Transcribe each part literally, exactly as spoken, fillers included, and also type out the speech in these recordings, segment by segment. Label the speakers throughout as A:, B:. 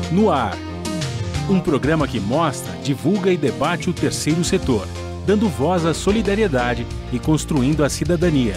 A: No ar, um programa que mostra, divulga e debate o terceiro setor, dando voz à solidariedade e construindo a cidadania.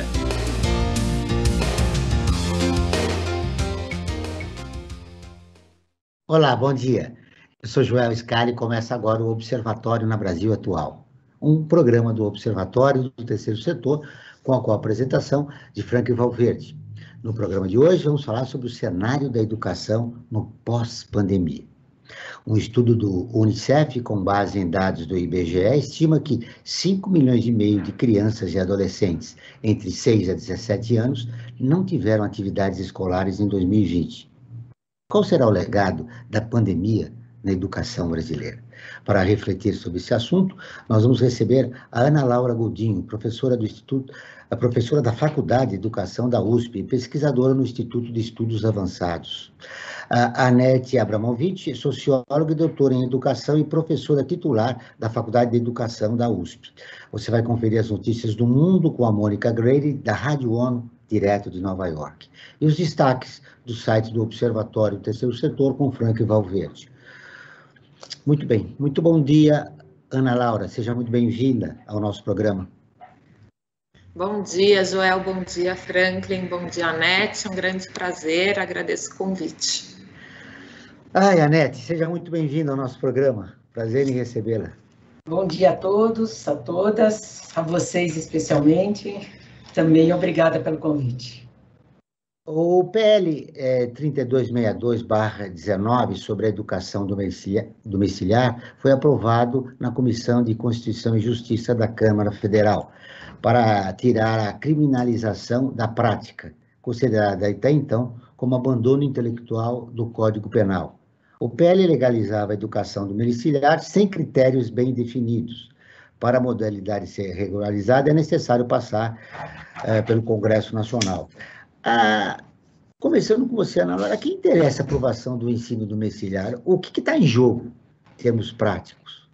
B: Olá, bom dia. Eu sou Joel Scali e começa agora o Observatório na Brasil Atual, um programa do Observatório do Terceiro Setor com a co-apresentação de Franklin Valverde. No programa de hoje vamos falar sobre o cenário da educação no pós-pandemia. Um estudo do Unicef, com base em dados do I B G E, estima que cinco milhões e meio de crianças e adolescentes entre seis a dezessete anos não tiveram atividades escolares em dois mil e vinte. Qual será o legado da pandemia na educação brasileira? Para refletir sobre esse assunto, nós vamos receber a Ana Laura Godinho, professora do Instituto, a professora da Faculdade de Educação da U S P e pesquisadora no Instituto de Estudos Avançados. A Anete Abramovich, socióloga e doutora em Educação e professora titular da Faculdade de Educação da U S P. Você vai conferir as notícias do mundo com a Mônica Grady, da Rádio ONU, direto de Nova York. E os destaques do site do Observatório do Terceiro Setor com Franklin Valverde. Muito bem, muito bom dia, Ana Laura, seja muito bem-vinda ao nosso programa.
C: Bom dia, Joel, bom dia, Franklin, bom dia, Anete, um grande prazer, agradeço o convite.
B: Ai, Anete, seja muito bem-vinda ao nosso programa, prazer em recebê-la.
D: Bom dia a todos, a todas, a vocês especialmente, também obrigada pelo convite.
B: O P L é, trinta e dois sessenta e dois barra dezenove sobre a educação domiciliar foi aprovado na Comissão de Constituição e Justiça da Câmara Federal para tirar a criminalização da prática, considerada até então como abandono intelectual do Código Penal. O P L legalizava a educação domiciliar sem critérios bem definidos. Para a modalidade ser regularizada, é necessário passar é, pelo Congresso Nacional. Ah, começando com você, Ana Laura, que interessa a aprovação do ensino domiciliar? O que está em jogo, em termos práticos?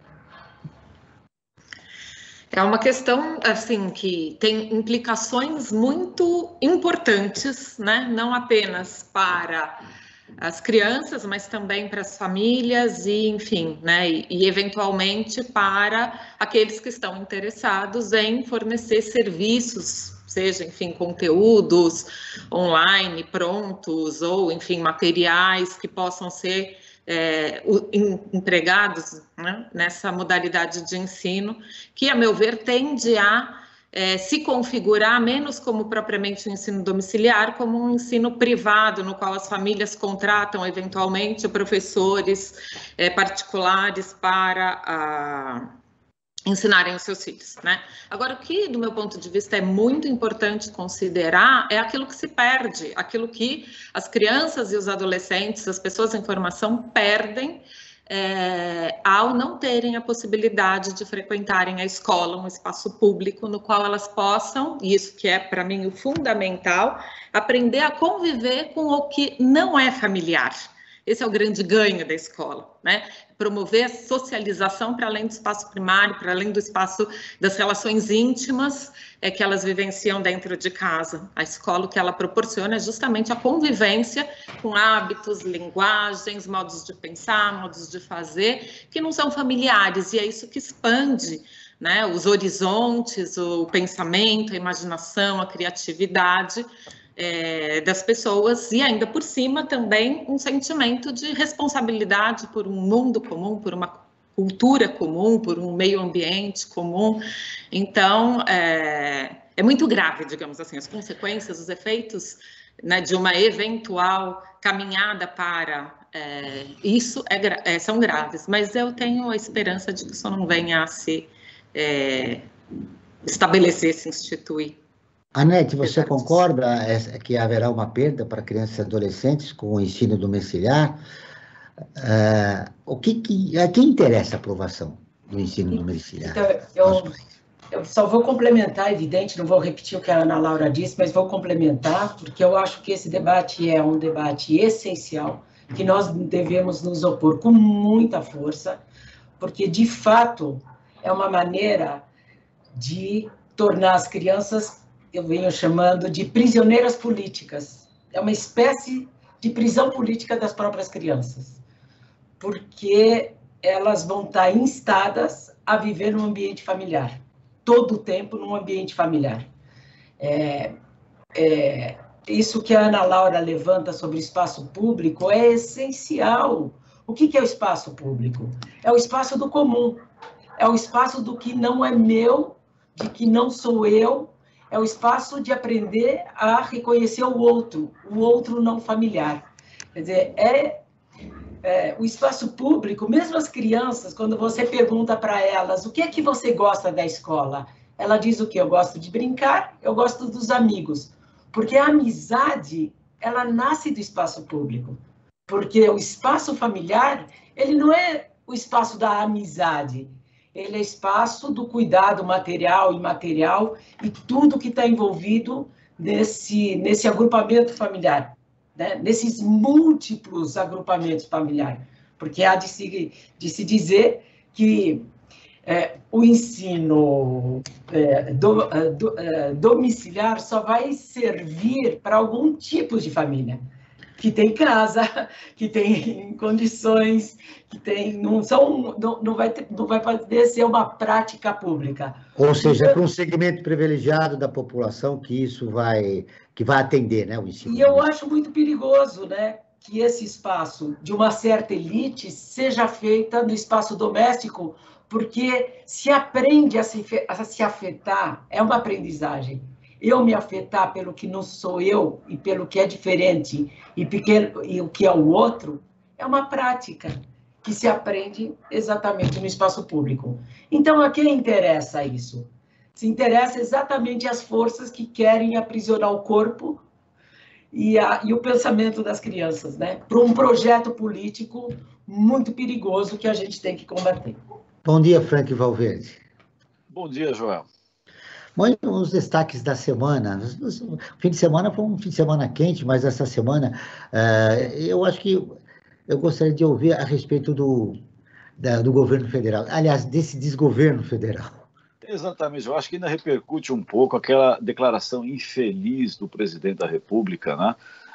C: É uma questão, assim, que tem implicações muito importantes, né? Não apenas para as crianças, mas também para as famílias e, enfim, né? E, e eventualmente para aqueles que estão interessados em fornecer serviços, seja, enfim, conteúdos online prontos ou, enfim, materiais que possam ser é, empregados, né, nessa modalidade de ensino, que, a meu ver, tende a é, se configurar menos como propriamente um ensino domiciliar, como um ensino privado, no qual as famílias contratam, eventualmente, professores é, particulares para a ensinarem os seus filhos, né? Agora, o que, do meu ponto de vista, é muito importante considerar é aquilo que se perde, aquilo que as crianças e os adolescentes, as pessoas em formação, perdem é, ao não terem a possibilidade de frequentarem a escola, um espaço público no qual elas possam, e isso que é, para mim, o fundamental, aprender a conviver com o que não é familiar. Esse é o grande ganho da escola, né? Promover a socialização para além do espaço primário, para além do espaço das relações íntimas é, que elas vivenciam dentro de casa. A escola, o que ela proporciona é justamente a convivência com hábitos, linguagens, modos de pensar, modos de fazer, que não são familiares, e é isso que expande, né, os horizontes, o pensamento, a imaginação, a criatividade, É, das pessoas, e ainda por cima também um sentimento de responsabilidade por um mundo comum, por uma cultura comum, por um meio ambiente comum. Então, é, é muito grave, digamos assim, as consequências, os efeitos, né, de uma eventual caminhada para é, isso é, é, são graves, mas eu tenho a esperança de que isso não venha a se é, estabelecer, se instituir.
B: Anete, você concorda que haverá uma perda para crianças e adolescentes com o ensino domiciliar? Uh, o que, que, a quem interessa a aprovação do ensino domiciliar?
D: Então, eu, eu só vou complementar, evidente, não vou repetir o que a Ana Laura disse, mas vou complementar, porque eu acho que esse debate é um debate essencial, que nós devemos nos opor com muita força, porque, de fato, é uma maneira de tornar as crianças, eu venho chamando de prisioneiras políticas. É uma espécie de prisão política das próprias crianças. porque elas vão estar instadas a viver num ambiente familiar, todo o tempo num ambiente familiar. É, é, isso que a Ana Laura levanta sobre o espaço público é essencial. O que, que é o espaço público? É o espaço do comum, é o espaço do que não é meu, de que não sou eu, é o espaço de aprender a reconhecer o outro, o outro não familiar. Quer dizer, é, é o espaço público, mesmo as crianças, quando você pergunta para elas o que é que você gosta da escola, ela diz o quê? Eu gosto de brincar, eu gosto dos amigos. Porque a amizade, ela nasce do espaço público. Porque o espaço familiar, ele não é o espaço da amizade, ele é espaço do cuidado material e imaterial e tudo que está envolvido nesse, nesse agrupamento familiar, né? Nesses múltiplos agrupamentos familiares. Porque há de se, de se dizer que é, o ensino é, do, do, é, domiciliar só vai servir para algum tipo de família, que tem casa, que tem condições, que tem, não, são, não, não, vai ter, não vai poder ser uma prática pública.
B: Ou seja, então, é para um segmento privilegiado da população que isso vai, que vai atender, né, o ensino.
D: E eu acho muito perigoso, né, que esse espaço de uma certa elite seja feita no espaço doméstico, porque se aprende a se, a se afetar, é uma aprendizagem. Eu me afetar pelo que não sou eu e pelo que é diferente e, pequeno, e o que é o outro, é uma prática que se aprende exatamente no espaço público. Então, a quem interessa isso? Se interessa exatamente as forças que querem aprisionar o corpo e, a, e o pensamento das crianças, né? Para um projeto político muito perigoso que a gente tem que combater.
B: Bom dia, Frank Valverde.
E: Bom dia, Joel.
B: Bom, os destaques da semana. O fim de semana foi um fim de semana quente, mas essa semana uh, eu acho que eu gostaria de ouvir a respeito do, da, do governo federal. Aliás, desse desgoverno federal.
E: Exatamente, eu acho que ainda repercute um pouco aquela declaração infeliz do presidente da República, né?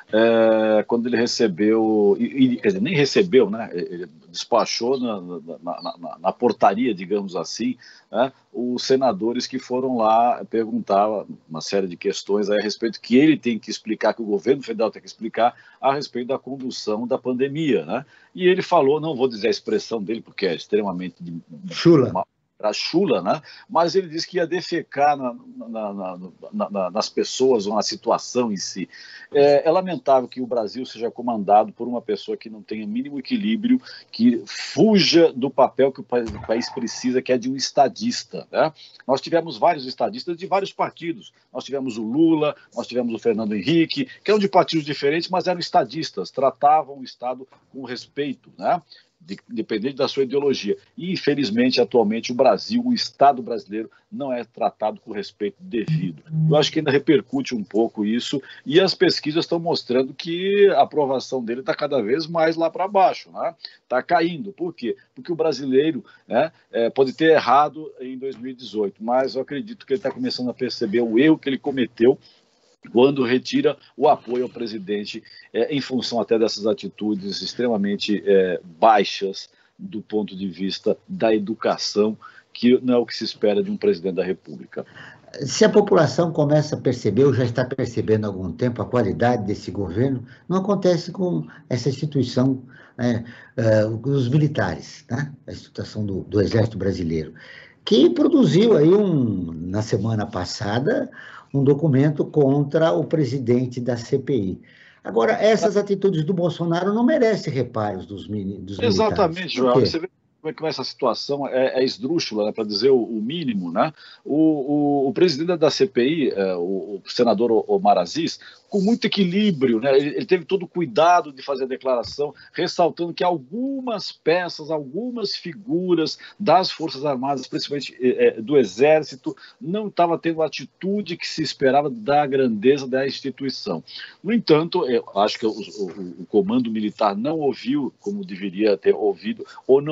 E: É, quando ele recebeu, e, quer dizer, nem recebeu, né? Ele despachou na, na, na, na portaria, digamos assim, né? Os senadores que foram lá perguntar uma série de questões a respeito que ele tem que explicar, que o governo federal tem que explicar a respeito da condução da pandemia, né? E ele falou, não vou dizer a expressão dele porque é extremamente
B: chula,
E: para chula, né? Mas ele disse que ia defecar na, na, na, na, na, nas pessoas ou na situação em si. É, é lamentável que o Brasil seja comandado por uma pessoa que não tenha mínimo equilíbrio, que fuja do papel que o país, o país precisa, que é de um estadista, né? Nós tivemos vários estadistas de vários partidos. Nós tivemos o Lula, nós tivemos o Fernando Henrique, que eram de partidos diferentes, mas eram estadistas, tratavam o Estado com respeito, né? Independente da sua ideologia. E, infelizmente, atualmente, o Brasil, o Estado brasileiro, não é tratado com respeito devido. Eu acho que ainda repercute um pouco isso, e as pesquisas estão mostrando que a aprovação dele está cada vez mais lá para baixo, né? Está caindo. Por quê? Porque o brasileiro, né, é, pode ter errado em dois mil e dezoito, mas eu acredito que ele está começando a perceber o erro que ele cometeu quando retira o apoio ao presidente, é, em função até dessas atitudes extremamente é, baixas do ponto de vista da educação, que não é o que se espera de um presidente da República.
B: Se a população começa a perceber, ou já está percebendo há algum tempo, a qualidade desse governo, não acontece com essa instituição, né, uh, os militares, né, a instituição do, do Exército Brasileiro, que produziu aí, um, na semana passada, um documento contra o presidente da C P I. Agora, essas atitudes do Bolsonaro não merecem reparos dos, dos militares.
E: Exatamente, João. Você vê como é que essa situação é, é esdrúxula, né, para dizer o, o mínimo, né? O, o, o presidente da C P I, é, o, o senador Omar Aziz, com muito equilíbrio, né? Ele, ele teve todo o cuidado de fazer a declaração, ressaltando que algumas peças, algumas figuras das Forças Armadas, principalmente é, do Exército, não estavam tendo a atitude que se esperava da grandeza da instituição. No entanto, eu acho que o, o, o comando militar não ouviu como deveria ter ouvido, ou não leu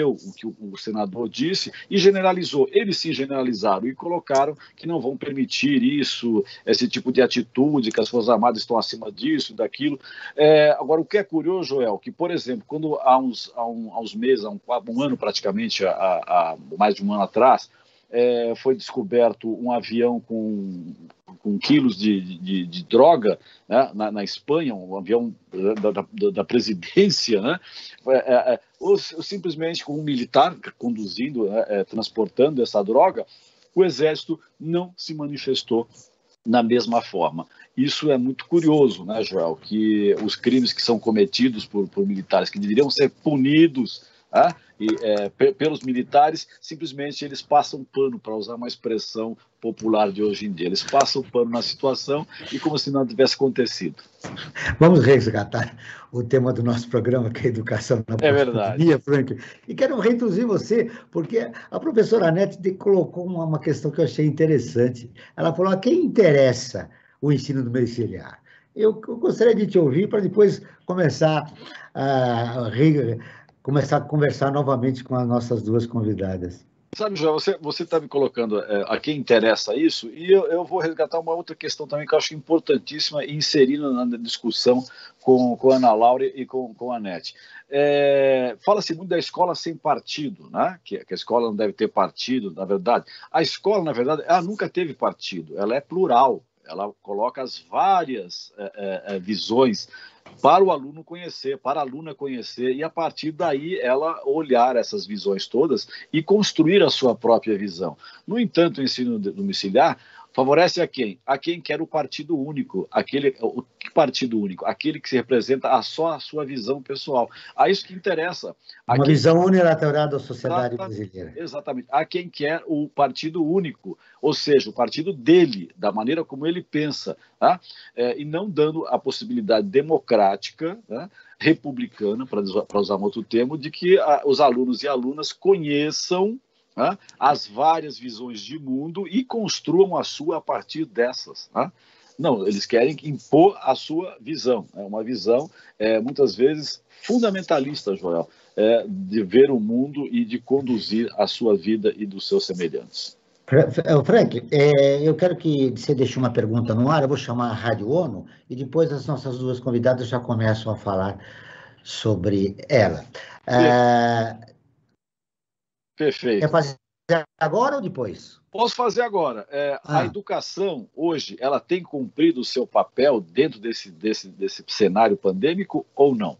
E: entendeu o que o, o senador disse e generalizou. Eles sim generalizaram e colocaram que não vão permitir isso, esse tipo de atitude, que as Forças Armadas estão acima disso, daquilo. É, agora, o que é curioso, Joel, que, por exemplo, quando há uns, há um, há uns meses, há um, há um ano praticamente, há, há mais de um ano atrás, é, foi descoberto um avião com, com quilos de, de, de droga, né, na, na Espanha, um avião da, da, da presidência, né, é, é, ou, ou simplesmente com um militar conduzindo, né, é, transportando essa droga. O Exército não se manifestou na mesma forma. Isso é muito curioso, né, Joel, que os crimes que são cometidos por, por militares, que deveriam ser punidos, né, e, é, pelos militares, simplesmente eles passam pano, para usar uma expressão popular de hoje em dia. Eles passam pano na situação e como se não tivesse acontecido.
B: Vamos resgatar o tema do nosso programa, que é a educação na
E: é verdade.
B: Frank. E quero reintroduzir você, porque a professora Anete colocou uma, uma questão que eu achei interessante. Ela falou: a quem interessa o ensino domiciliar? Eu, eu gostaria de te ouvir para depois começar a, começar a conversar novamente com as nossas duas convidadas.
E: Sabe, João, você está me colocando é, a quem interessa isso, e eu, eu vou resgatar uma outra questão também que eu acho importantíssima e inserir na discussão com, com a Ana Laura e com, com a Anete. É, fala-se muito da escola sem partido, né? que, que a escola não deve ter partido, na verdade. A escola, na verdade, ela nunca teve partido, ela é plural, ela coloca as várias é, é, visões para o aluno conhecer, para a aluna conhecer, e a partir daí ela olhar essas visões todas e construir a sua própria visão. No entanto, o ensino domiciliar favorece a quem? A quem quer o partido único. Aquele, o que partido único? Aquele que se representa a só a sua visão pessoal. A isso que interessa.
B: Uma
E: quem...
B: visão unilateral da sociedade
E: Exatamente,
B: brasileira.
E: Exatamente. A quem quer o partido único, ou seja, o partido dele, da maneira como ele pensa, tá? É, e não dando a possibilidade democrática, né, republicana, para usar um outro termo, de que a, os alunos e alunas conheçam, né, as várias visões de mundo e construam a sua a partir dessas. Né? Não, eles querem impor a sua visão. É uma visão, é, muitas vezes, fundamentalista, Joel, é, de ver o mundo e de conduzir a sua vida e dos seus semelhantes.
B: Frank, é, eu quero que você deixe uma pergunta no ar, eu vou chamar a Rádio ONU e depois as nossas duas convidadas já começam a falar sobre ela. É,
E: Perfeito.
B: Quer fazer agora ou depois?
E: Posso fazer agora. É,
B: ah.
E: A educação, hoje, ela tem cumprido o seu papel dentro desse, desse, desse cenário pandêmico ou não?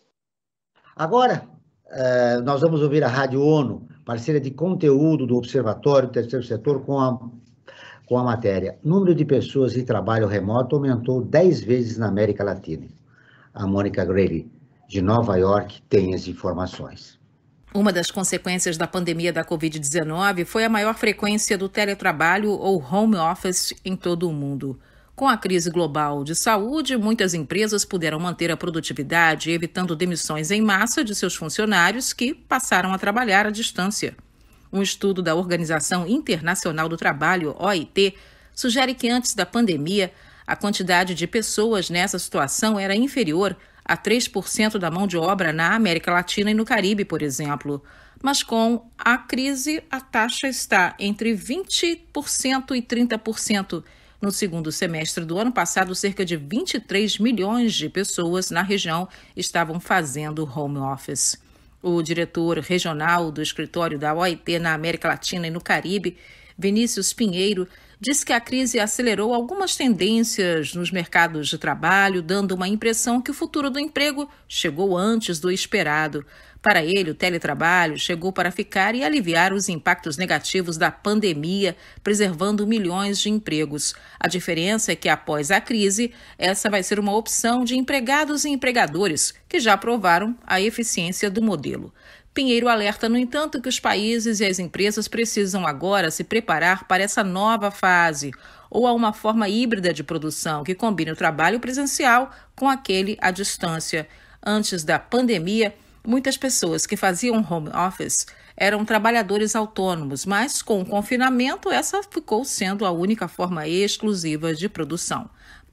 B: Agora, é, nós vamos ouvir a Rádio ONU, parceira de conteúdo do Observatório do Terceiro Setor, com a, com a matéria: número de pessoas em trabalho remoto aumentou dez vezes na América Latina. A Mônica Grady, de Nova York, tem as informações.
F: Uma das consequências da pandemia da covid dezenove foi a maior frequência do teletrabalho ou home office em todo o mundo. Com a crise global de saúde, muitas empresas puderam manter a produtividade, evitando demissões em massa de seus funcionários que passaram a trabalhar à distância. Um estudo da Organização Internacional do Trabalho, O I T, sugere que antes da pandemia, a quantidade de pessoas nessa situação era inferior a três por cento da mão de obra na América Latina e no Caribe, por exemplo. Mas com a crise, a taxa está entre vinte por cento e trinta por cento. No segundo semestre do ano passado, cerca de vinte e três milhões de pessoas na região estavam fazendo home office. O diretor regional do escritório da O I T na América Latina e no Caribe, Vinícius Pinheiro, disse que a crise acelerou algumas tendências nos mercados de trabalho, dando uma impressão que o futuro do emprego chegou antes do esperado. Para ele, o teletrabalho chegou para ficar e aliviar os impactos negativos da pandemia, preservando milhões de empregos. A diferença é que, após a crise, essa vai ser uma opção de empregados e empregadores, que já provaram a eficiência do modelo. Pinheiro alerta, no entanto, que os países e as empresas precisam agora se preparar para essa nova fase, ou a uma forma híbrida de produção que combine o trabalho presencial com aquele à distância. Antes da pandemia, muitas pessoas que faziam home office eram trabalhadores autônomos, mas com o confinamento essa ficou sendo a única forma exclusiva de produção.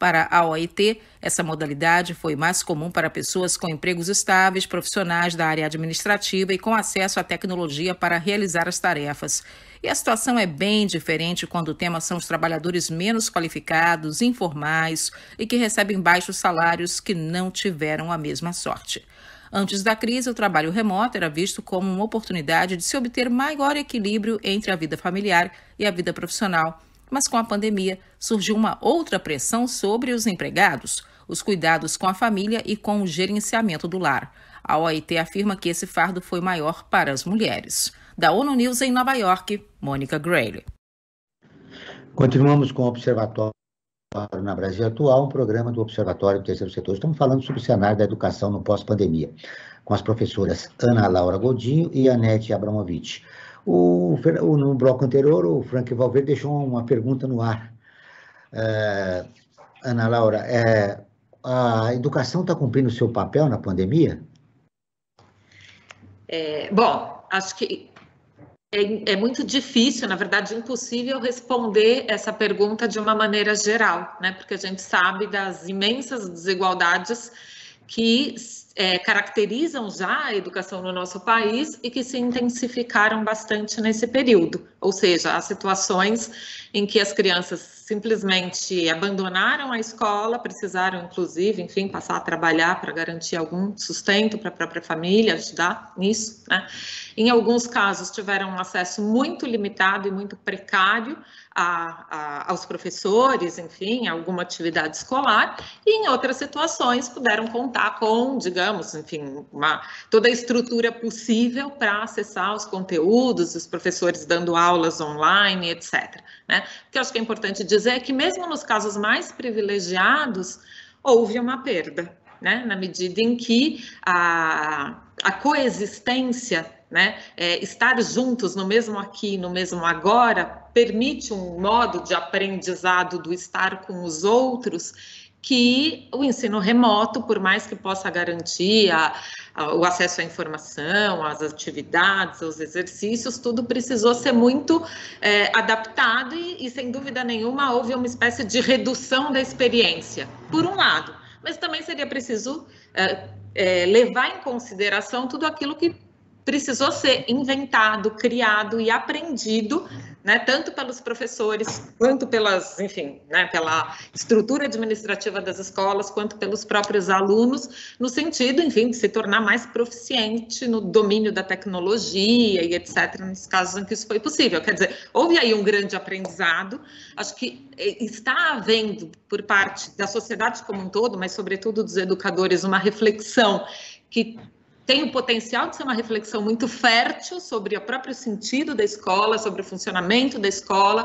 F: Para a O I T, essa modalidade foi mais comum para pessoas com empregos estáveis, profissionais da área administrativa e com acesso à tecnologia para realizar as tarefas. E a situação é bem diferente quando o tema são os trabalhadores menos qualificados, informais e que recebem baixos salários que não tiveram a mesma sorte. Antes da crise, o trabalho remoto era visto como uma oportunidade de se obter maior equilíbrio entre a vida familiar e a vida profissional. Mas com a pandemia, surgiu uma outra pressão sobre os empregados, os cuidados com a família e com o gerenciamento do lar. A O I T afirma que esse fardo foi maior para as mulheres. Da ONU News em Nova York, Mônica Grayle.
B: Continuamos com o Observatório na Brasil Atual, um programa do Observatório do Terceiro Setor. Estamos falando sobre o cenário da educação no pós-pandemia, com as professoras Ana Laura Godinho e Anete Abramovich. O, no bloco anterior, o Frank Valverde deixou uma pergunta no ar. É, Ana Laura, é, a educação está cumprindo o seu papel na pandemia?
C: É, bom, acho que é, é muito difícil, na verdade, impossível responder essa pergunta de uma maneira geral, né? Porque a gente sabe das imensas desigualdades que É, caracterizam já a educação no nosso país e que se intensificaram bastante nesse período. Ou seja, há situações em que as crianças simplesmente abandonaram a escola, precisaram, inclusive, enfim, passar a trabalhar para garantir algum sustento para a própria família, ajudar nisso, né? Em alguns casos, tiveram um acesso muito limitado e muito precário a, a, aos professores, enfim, a alguma atividade escolar, e em outras situações puderam contar com, digamos, enfim, uma, toda a estrutura possível para acessar os conteúdos, os professores dando aulas online, etcétera, né? O que eu acho que é importante dizer é que mesmo nos casos mais privilegiados, houve uma perda, né? Na medida em que a, a coexistência, né, é, estar juntos no mesmo aqui, no mesmo agora, permite um modo de aprendizado do estar com os outros que o ensino remoto, por mais que possa garantir a, a, o acesso à informação, às atividades, aos exercícios, tudo precisou ser muito é, adaptado e, e, sem dúvida nenhuma, houve uma espécie de redução da experiência, por um lado, mas também seria preciso é, é, levar em consideração tudo aquilo que precisou ser inventado, criado e aprendido, né, tanto pelos professores, quanto pelas, enfim, né, pela estrutura administrativa das escolas, quanto pelos próprios alunos, no sentido, enfim, de se tornar mais proficiente no domínio da tecnologia e etcétera, nos casos em que isso foi possível. Quer dizer, houve aí um grande aprendizado, acho que está havendo, por parte da sociedade como um todo, mas sobretudo dos educadores, uma reflexão que tem o potencial de ser uma reflexão muito fértil sobre o próprio sentido da escola, sobre o funcionamento da escola,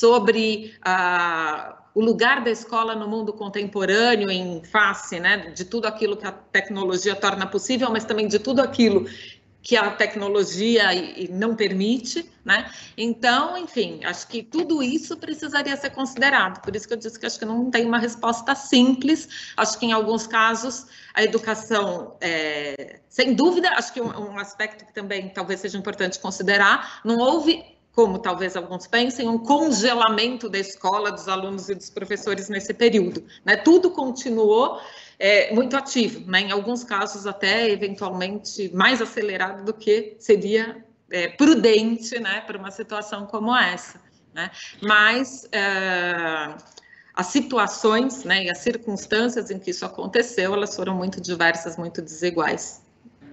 C: sobre ah, o lugar da escola no mundo contemporâneo em face, né, de tudo aquilo que a tecnologia torna possível, mas também de tudo aquilo que a tecnologia não permite, né? Então, enfim, acho que tudo isso precisaria ser considerado. Por isso que eu disse que acho que não tem uma resposta simples. Acho que em alguns casos a educação, é, sem dúvida, acho que um, um aspecto que também talvez seja importante considerar, não houve, como talvez alguns pensem, um congelamento da escola, dos alunos e dos professores nesse período, né? Tudo continuou É, muito ativo, né? Em alguns casos até eventualmente mais acelerado do que seria é, prudente, né, para uma situação como essa, né? Mas é, as situações, né, e as circunstâncias em que isso aconteceu, elas foram muito diversas, muito desiguais.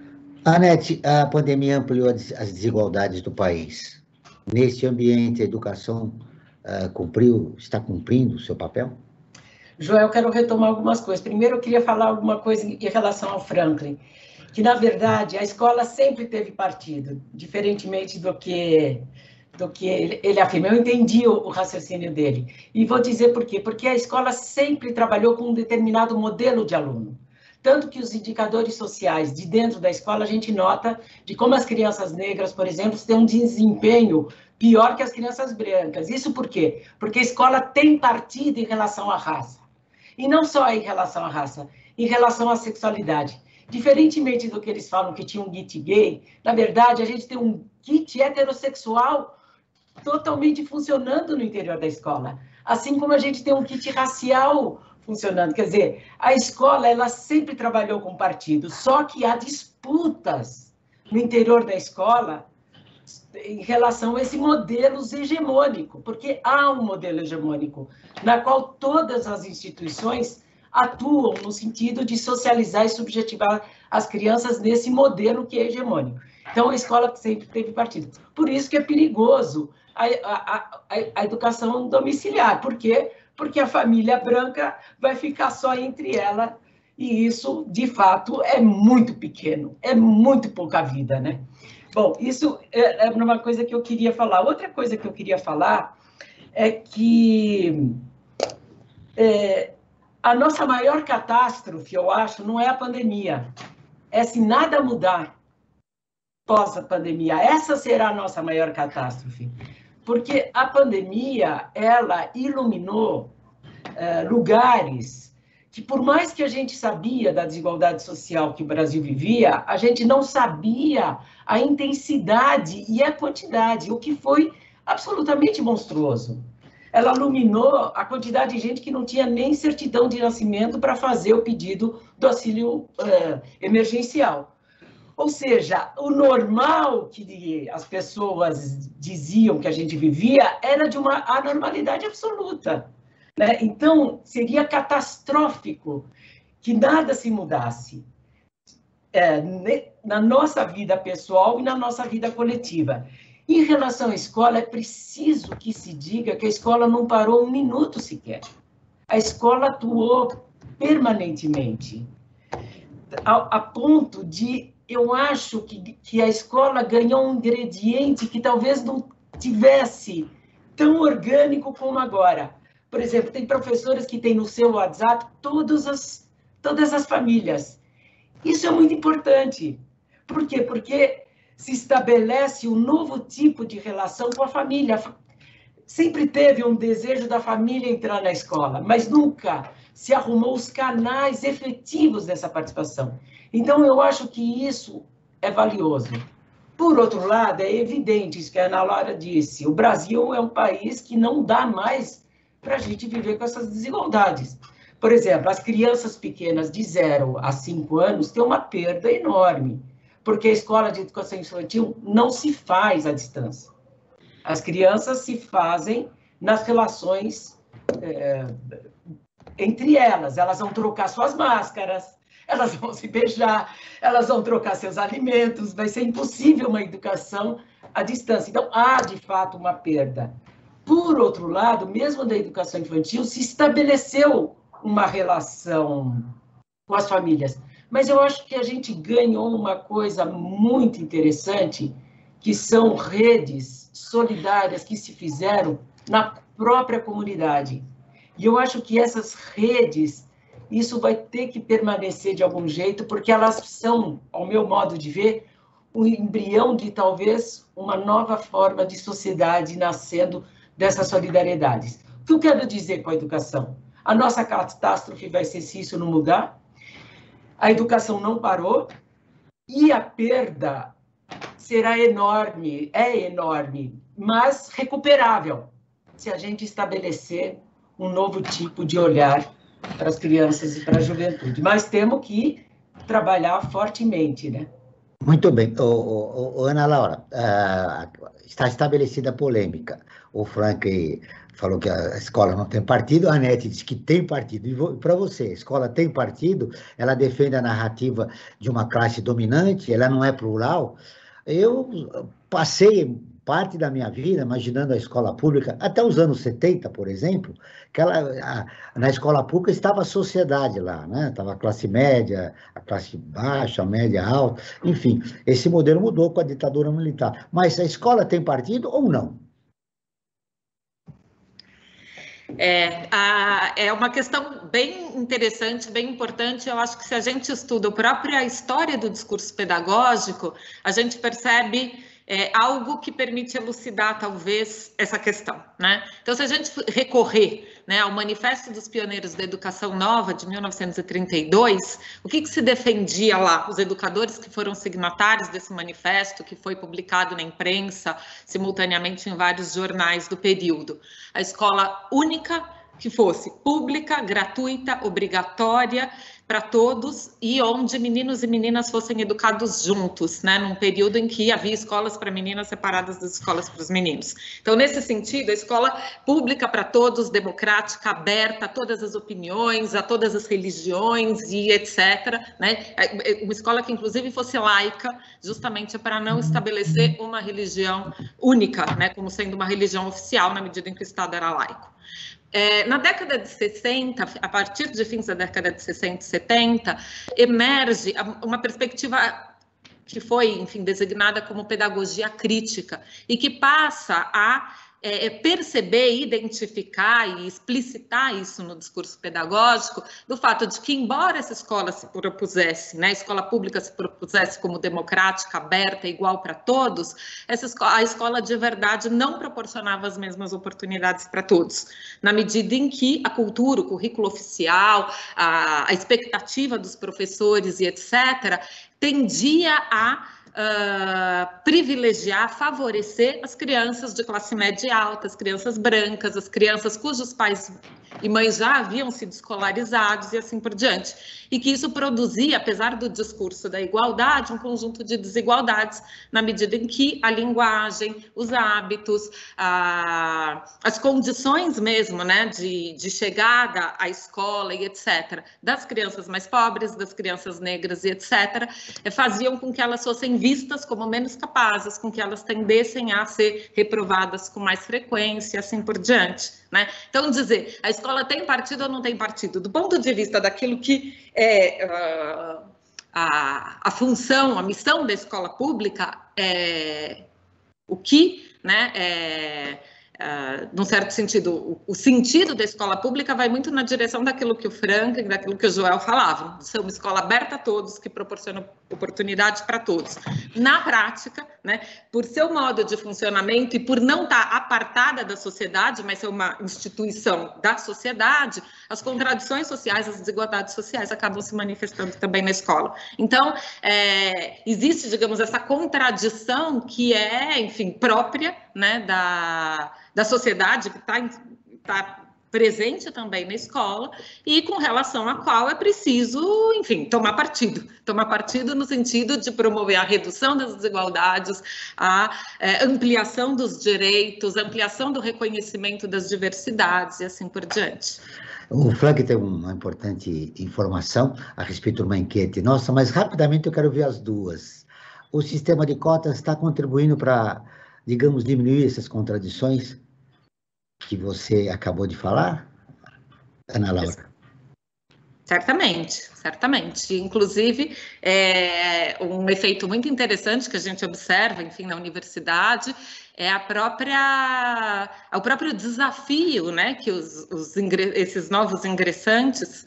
B: Anete, a pandemia ampliou as desigualdades do país. Nesse ambiente, a educação uh, cumpriu, está cumprindo o seu papel?
D: Joel, quero retomar algumas coisas. Primeiro, eu queria falar alguma coisa em relação ao Franklin, que, na verdade, a escola sempre teve partido, diferentemente do que, do que ele, ele afirma. Eu entendi o, o raciocínio dele. E vou dizer por quê. Porque a escola sempre trabalhou com um determinado modelo de aluno. Tanto que os indicadores sociais de dentro da escola, a gente nota de como as crianças negras, por exemplo, têm um desempenho pior que as crianças brancas. Isso por quê? Porque a escola tem partido em relação à raça. E não só em relação à raça, em relação à sexualidade. Diferentemente do que eles falam que tinha um kit gay, na verdade, a gente tem um kit heterossexual totalmente funcionando no interior da escola. Assim como a gente tem um kit racial funcionando. Quer dizer, a escola, ela sempre trabalhou com partidos, só que há disputas no interior da escola em relação a esse modelo hegemônico, porque há um modelo hegemônico na qual todas as instituições atuam no sentido de socializar e subjetivar as crianças nesse modelo que é hegemônico. Então, a escola sempre teve partido. Por isso que é perigoso a, a, a, a educação domiciliar. Por quê? Porque a família branca vai ficar só entre ela, e isso, de fato, é muito pequeno, é muito pouca vida, né? Bom, isso é uma coisa que eu queria falar. Outra coisa que eu queria falar é que é, a nossa maior catástrofe, eu acho, não é a pandemia. É se nada mudar pós a pandemia. Essa será a nossa maior catástrofe. Porque a pandemia, ela iluminou é, lugares que, por mais que a gente sabia da desigualdade social que o Brasil vivia, a gente não sabia a intensidade e a quantidade, o que foi absolutamente monstruoso. Ela iluminou a quantidade de gente que não tinha nem certidão de nascimento para fazer o pedido do auxílio uh, emergencial. Ou seja, o normal que as pessoas diziam que a gente vivia era de uma anormalidade absoluta. Né? Então, seria catastrófico que nada se mudasse é, na nossa vida pessoal e na nossa vida coletiva. Em relação à escola, é preciso que se diga que a escola não parou um minuto sequer. A escola atuou permanentemente, a, a ponto de, eu acho que, que a escola ganhou um ingrediente que talvez não tivesse tão orgânico como agora. Por exemplo, tem professores que têm no seu WhatsApp todas as, todas as famílias. Isso é muito importante. Por quê? Porque se estabelece um novo tipo de relação com a família. Sempre teve um desejo da família entrar na escola, mas nunca se arrumou os canais efetivos dessa participação. Então, eu acho que isso é valioso. Por outro lado, é evidente isso que a Ana Laura disse. O Brasil é um país que não dá mais para a gente viver com essas desigualdades. Por exemplo, as crianças pequenas de zero a cinco anos têm uma perda enorme, porque a escola de educação infantil não se faz à distância. As crianças se fazem nas relações é, entre elas. Elas vão trocar suas máscaras, elas vão se beijar, elas vão trocar seus alimentos, vai ser impossível uma educação à distância. Então, há, de fato, uma perda. Por outro lado, mesmo da educação infantil, se estabeleceu uma relação com as famílias. Mas eu acho que a gente ganhou uma coisa muito interessante, que são redes solidárias que se fizeram na própria comunidade. E eu acho que essas redes, isso vai ter que permanecer de algum jeito, porque elas são, ao meu modo de ver, o embrião de talvez uma nova forma de sociedade nascendo dessas solidariedades. O que eu quero dizer com a educação? A nossa catástrofe vai ser se isso não mudar, a educação não parou e a perda será enorme, é enorme, mas recuperável, se a gente estabelecer um novo tipo de olhar para as crianças e para a juventude. Mas temos que trabalhar fortemente, né?
B: Muito bem. O, o, o Ana Laura, uh, está estabelecida a polêmica. O Frank falou que a escola não tem partido, a Anete disse que tem partido. E para você, a escola tem partido? Ela defende a narrativa de uma classe dominante, ela não é plural. Eu passei parte da minha vida imaginando a escola pública, até os anos setenta, por exemplo, que ela, a, na escola pública estava a sociedade lá, né? Estava a classe média, a classe baixa, a média alta, enfim, esse modelo mudou com a ditadura militar. Mas a escola tem partido ou não?
C: É, a, é uma questão bem interessante, bem importante. Eu acho que se a gente estuda a própria história do discurso pedagógico, a gente percebe é, algo que permite elucidar, talvez, essa questão, né? Então, se a gente recorrer, né, ao Manifesto dos Pioneiros da Educação Nova, de mil novecentos e trinta e dois, o que, que se defendia lá? Os educadores que foram signatários desse manifesto, que foi publicado na imprensa, simultaneamente em vários jornais do período. A escola única, que fosse pública, gratuita, obrigatória para todos e onde meninos e meninas fossem educados juntos, né, num período em que havia escolas para meninas separadas das escolas para os meninos. Então, nesse sentido, a escola pública para todos, democrática, aberta a todas as opiniões, a todas as religiões e etcétera, né, uma escola que inclusive fosse laica, justamente para não estabelecer uma religião única, né, como sendo uma religião oficial na medida em que o Estado era laico. É, na década de sessenta, a partir de fins da década de sessenta e setenta, emerge uma perspectiva que foi, enfim, designada como pedagogia crítica e que passa a é, perceber, identificar e explicitar isso no discurso pedagógico, do fato de que, embora essa escola se propusesse, né, a escola pública se propusesse como democrática, aberta, igual para todos, essa escola, a escola de verdade não proporcionava as mesmas oportunidades para todos, na medida em que a cultura, o currículo oficial, a, a expectativa dos professores e etcétera, tendia a Uh, privilegiar, favorecer as crianças de classe média alta, as crianças brancas, as crianças cujos pais e mães já haviam sido escolarizados e assim por diante. E que isso produzia, apesar do discurso da igualdade, um conjunto de desigualdades, na medida em que a linguagem, os hábitos, a, as condições mesmo, né, de, de chegada à escola e etcétera, das crianças mais pobres, das crianças negras e etcétera, faziam com que elas fossem vistas como menos capazes, com que elas tendessem a ser reprovadas com mais frequência, assim por diante, né? Então, dizer, a escola tem partido ou não tem partido? Do ponto de vista daquilo que é uh, a, a função, a missão da escola pública, é o que, né, é, Uh, num certo sentido, o, o sentido da escola pública vai muito na direção daquilo que o Franklin, daquilo que o Joel falavam, de ser uma escola aberta a todos, que proporciona oportunidade para todos. Na prática, né, por seu modo de funcionamento e por não estar apartada da sociedade, mas ser uma instituição da sociedade, as contradições sociais, as desigualdades sociais acabam se manifestando também na escola. Então, é, existe, digamos, essa contradição que é, enfim, própria, né, da... da sociedade que está tá presente também na escola e com relação à qual é preciso, enfim, tomar partido. Tomar partido no sentido de promover a redução das desigualdades, a é, ampliação dos direitos, a ampliação do reconhecimento das diversidades e assim por diante.
B: O Frank tem uma importante informação a respeito de uma enquete nossa, mas rapidamente eu quero ver as duas. O sistema de cotas está contribuindo para, digamos, diminuir essas contradições que você acabou de falar, Ana Laura?
C: Certamente, certamente. Inclusive, é, um efeito muito interessante que a gente observa, enfim, na universidade, é a própria, o próprio desafio, né, que os, os ingre, esses novos ingressantes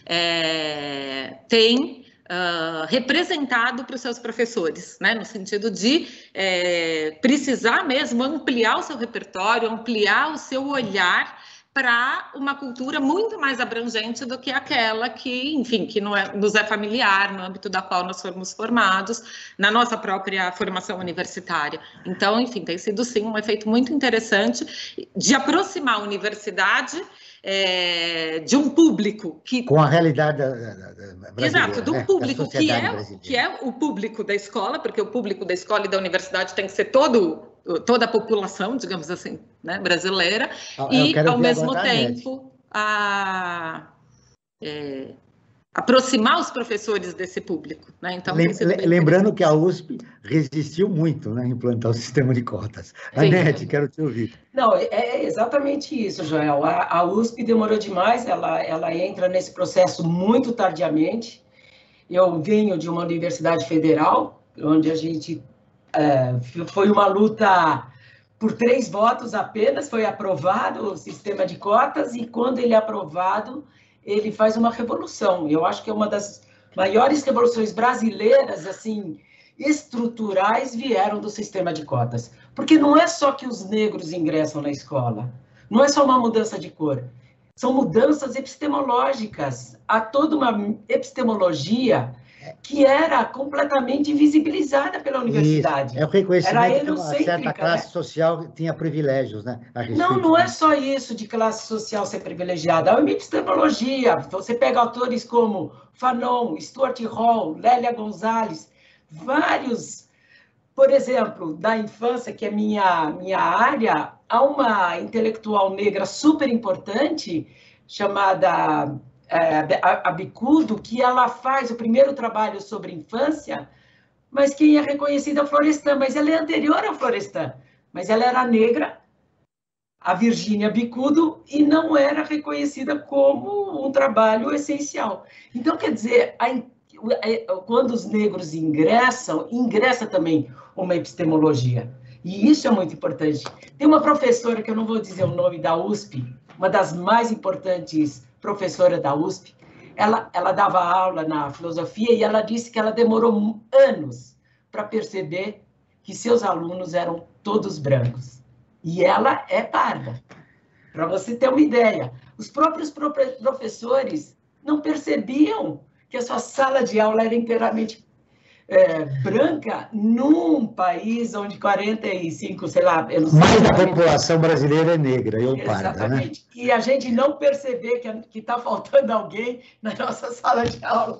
C: é, têm Uh, representado para os seus professores, né, no sentido de é, precisar mesmo ampliar o seu repertório, ampliar o seu olhar para uma cultura muito mais abrangente do que aquela que, enfim, que não é, nos é familiar no âmbito da qual nós fomos formados na nossa própria formação universitária. Então, enfim, tem sido sim um efeito muito interessante de aproximar a universidade É, de um público que...
B: Com a realidade da, da, da brasileira.
C: Exato, de um
B: né?
C: público que é, que é o público da escola, porque o público da escola e da universidade tem que ser todo, toda a população, digamos assim, né, brasileira, ah, e, ao mesmo tempo, a, é, aproximar os professores desse público. Né? Então,
B: Lem, lembrando que a U S P resistiu muito, né, em implantar o sistema de cotas. Anete, quero te ouvir.
D: Não, é exatamente isso, Joel. A, a U S P demorou demais, ela, ela entra nesse processo muito tardiamente. Eu venho de uma universidade federal, onde a gente é, foi uma luta por três votos apenas, foi aprovado o sistema de cotas, e quando ele é aprovado, ele faz uma revolução. Eu acho que é uma das maiores revoluções brasileiras, assim, estruturais, vieram do sistema de cotas. Porque não é só que os negros ingressam na escola, não é só uma mudança de cor, são mudanças epistemológicas. Há toda uma epistemologia que era completamente invisibilizada pela universidade.
B: Isso. É o reconhecimento
D: era
B: que uma certa classe, né, social tinha privilégios, né?
D: Não, não é só isso de classe social ser privilegiada, é uma epistemologia. Você pega autores como Fanon, Stuart Hall, Lélia Gonzalez, vários, por exemplo, da infância, que é minha, minha área, há uma intelectual negra super importante, chamada é, a Bicudo, que ela faz o primeiro trabalho sobre infância, mas quem é reconhecida é o Florestan, mas ela é anterior ao Florestan, mas ela era negra, a Virgínia Bicudo, e não era reconhecida como um trabalho essencial. Então, quer dizer, a, quando os negros ingressam, ingressa também uma epistemologia, e isso é muito importante. Tem uma professora, que eu não vou dizer o nome, da U S P, uma das mais importantes professoras da U S P, ela, ela dava aula na filosofia e ela disse que ela demorou anos para perceber que seus alunos eram todos brancos. E ela é parda, para você ter uma ideia. Os próprios professores não percebiam que a sua sala de aula era inteiramente é, branca num país onde quarenta e cinco, sei lá... Eu não sei
B: mais da população brasileira é negra, eu parda, né?
D: Exatamente. E a gente não perceber que está faltando alguém na nossa sala de aula.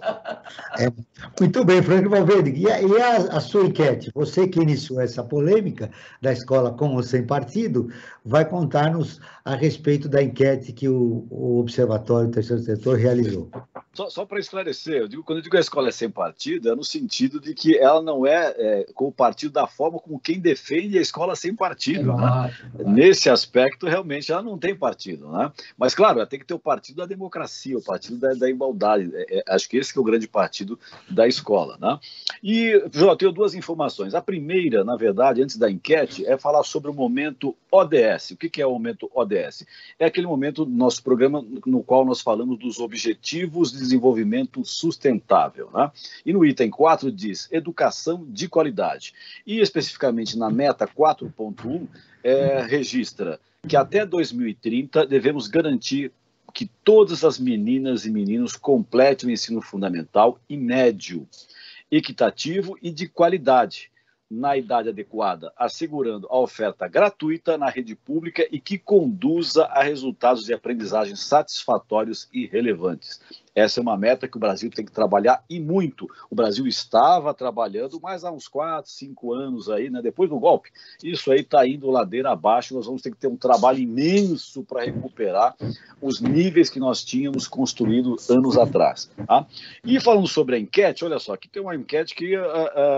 B: É, muito bem, Franklin Valverde. E, a, e a, a sua enquete? Você que iniciou essa polêmica da escola com ou sem partido, vai contar-nos a respeito da enquete que o, o Observatório do Terceiro Setor realizou.
E: Só, só para esclarecer, eu digo, quando eu digo que a escola é sem partido, é no sentido de que ela não é, é com o partido da forma como quem defende a escola sem partido. É né? é Nesse aspecto, realmente, ela não tem partido. Né? Mas, claro, ela tem que ter o partido da democracia, o partido da, da igualdade. É, é, acho que esse que é o grande partido da escola. Né? E, João, eu tenho duas informações. A primeira, na verdade, antes da enquete, é falar sobre o momento O D S. O que, que é o momento O D S? É aquele momento do nosso programa no qual nós falamos dos objetivos de desenvolvimento sustentável. Né? E no item quatro diz educação de qualidade. E especificamente na meta quatro ponto um, é, registra que até dois mil e trinta devemos garantir que todas as meninas e meninos completem o ensino fundamental e médio, equitativo e de qualidade, na idade adequada, assegurando a oferta gratuita na rede pública e que conduza a resultados de aprendizagem satisfatórios e relevantes. Essa é uma meta que o Brasil tem que trabalhar e muito. O Brasil estava trabalhando, mas há uns quatro, cinco anos aí, né, depois do golpe. Isso aí está indo ladeira abaixo, nós vamos ter que ter um trabalho imenso para recuperar os níveis que nós tínhamos construído anos atrás. Tá? E falando sobre a enquete, olha só, aqui tem uma enquete que uh,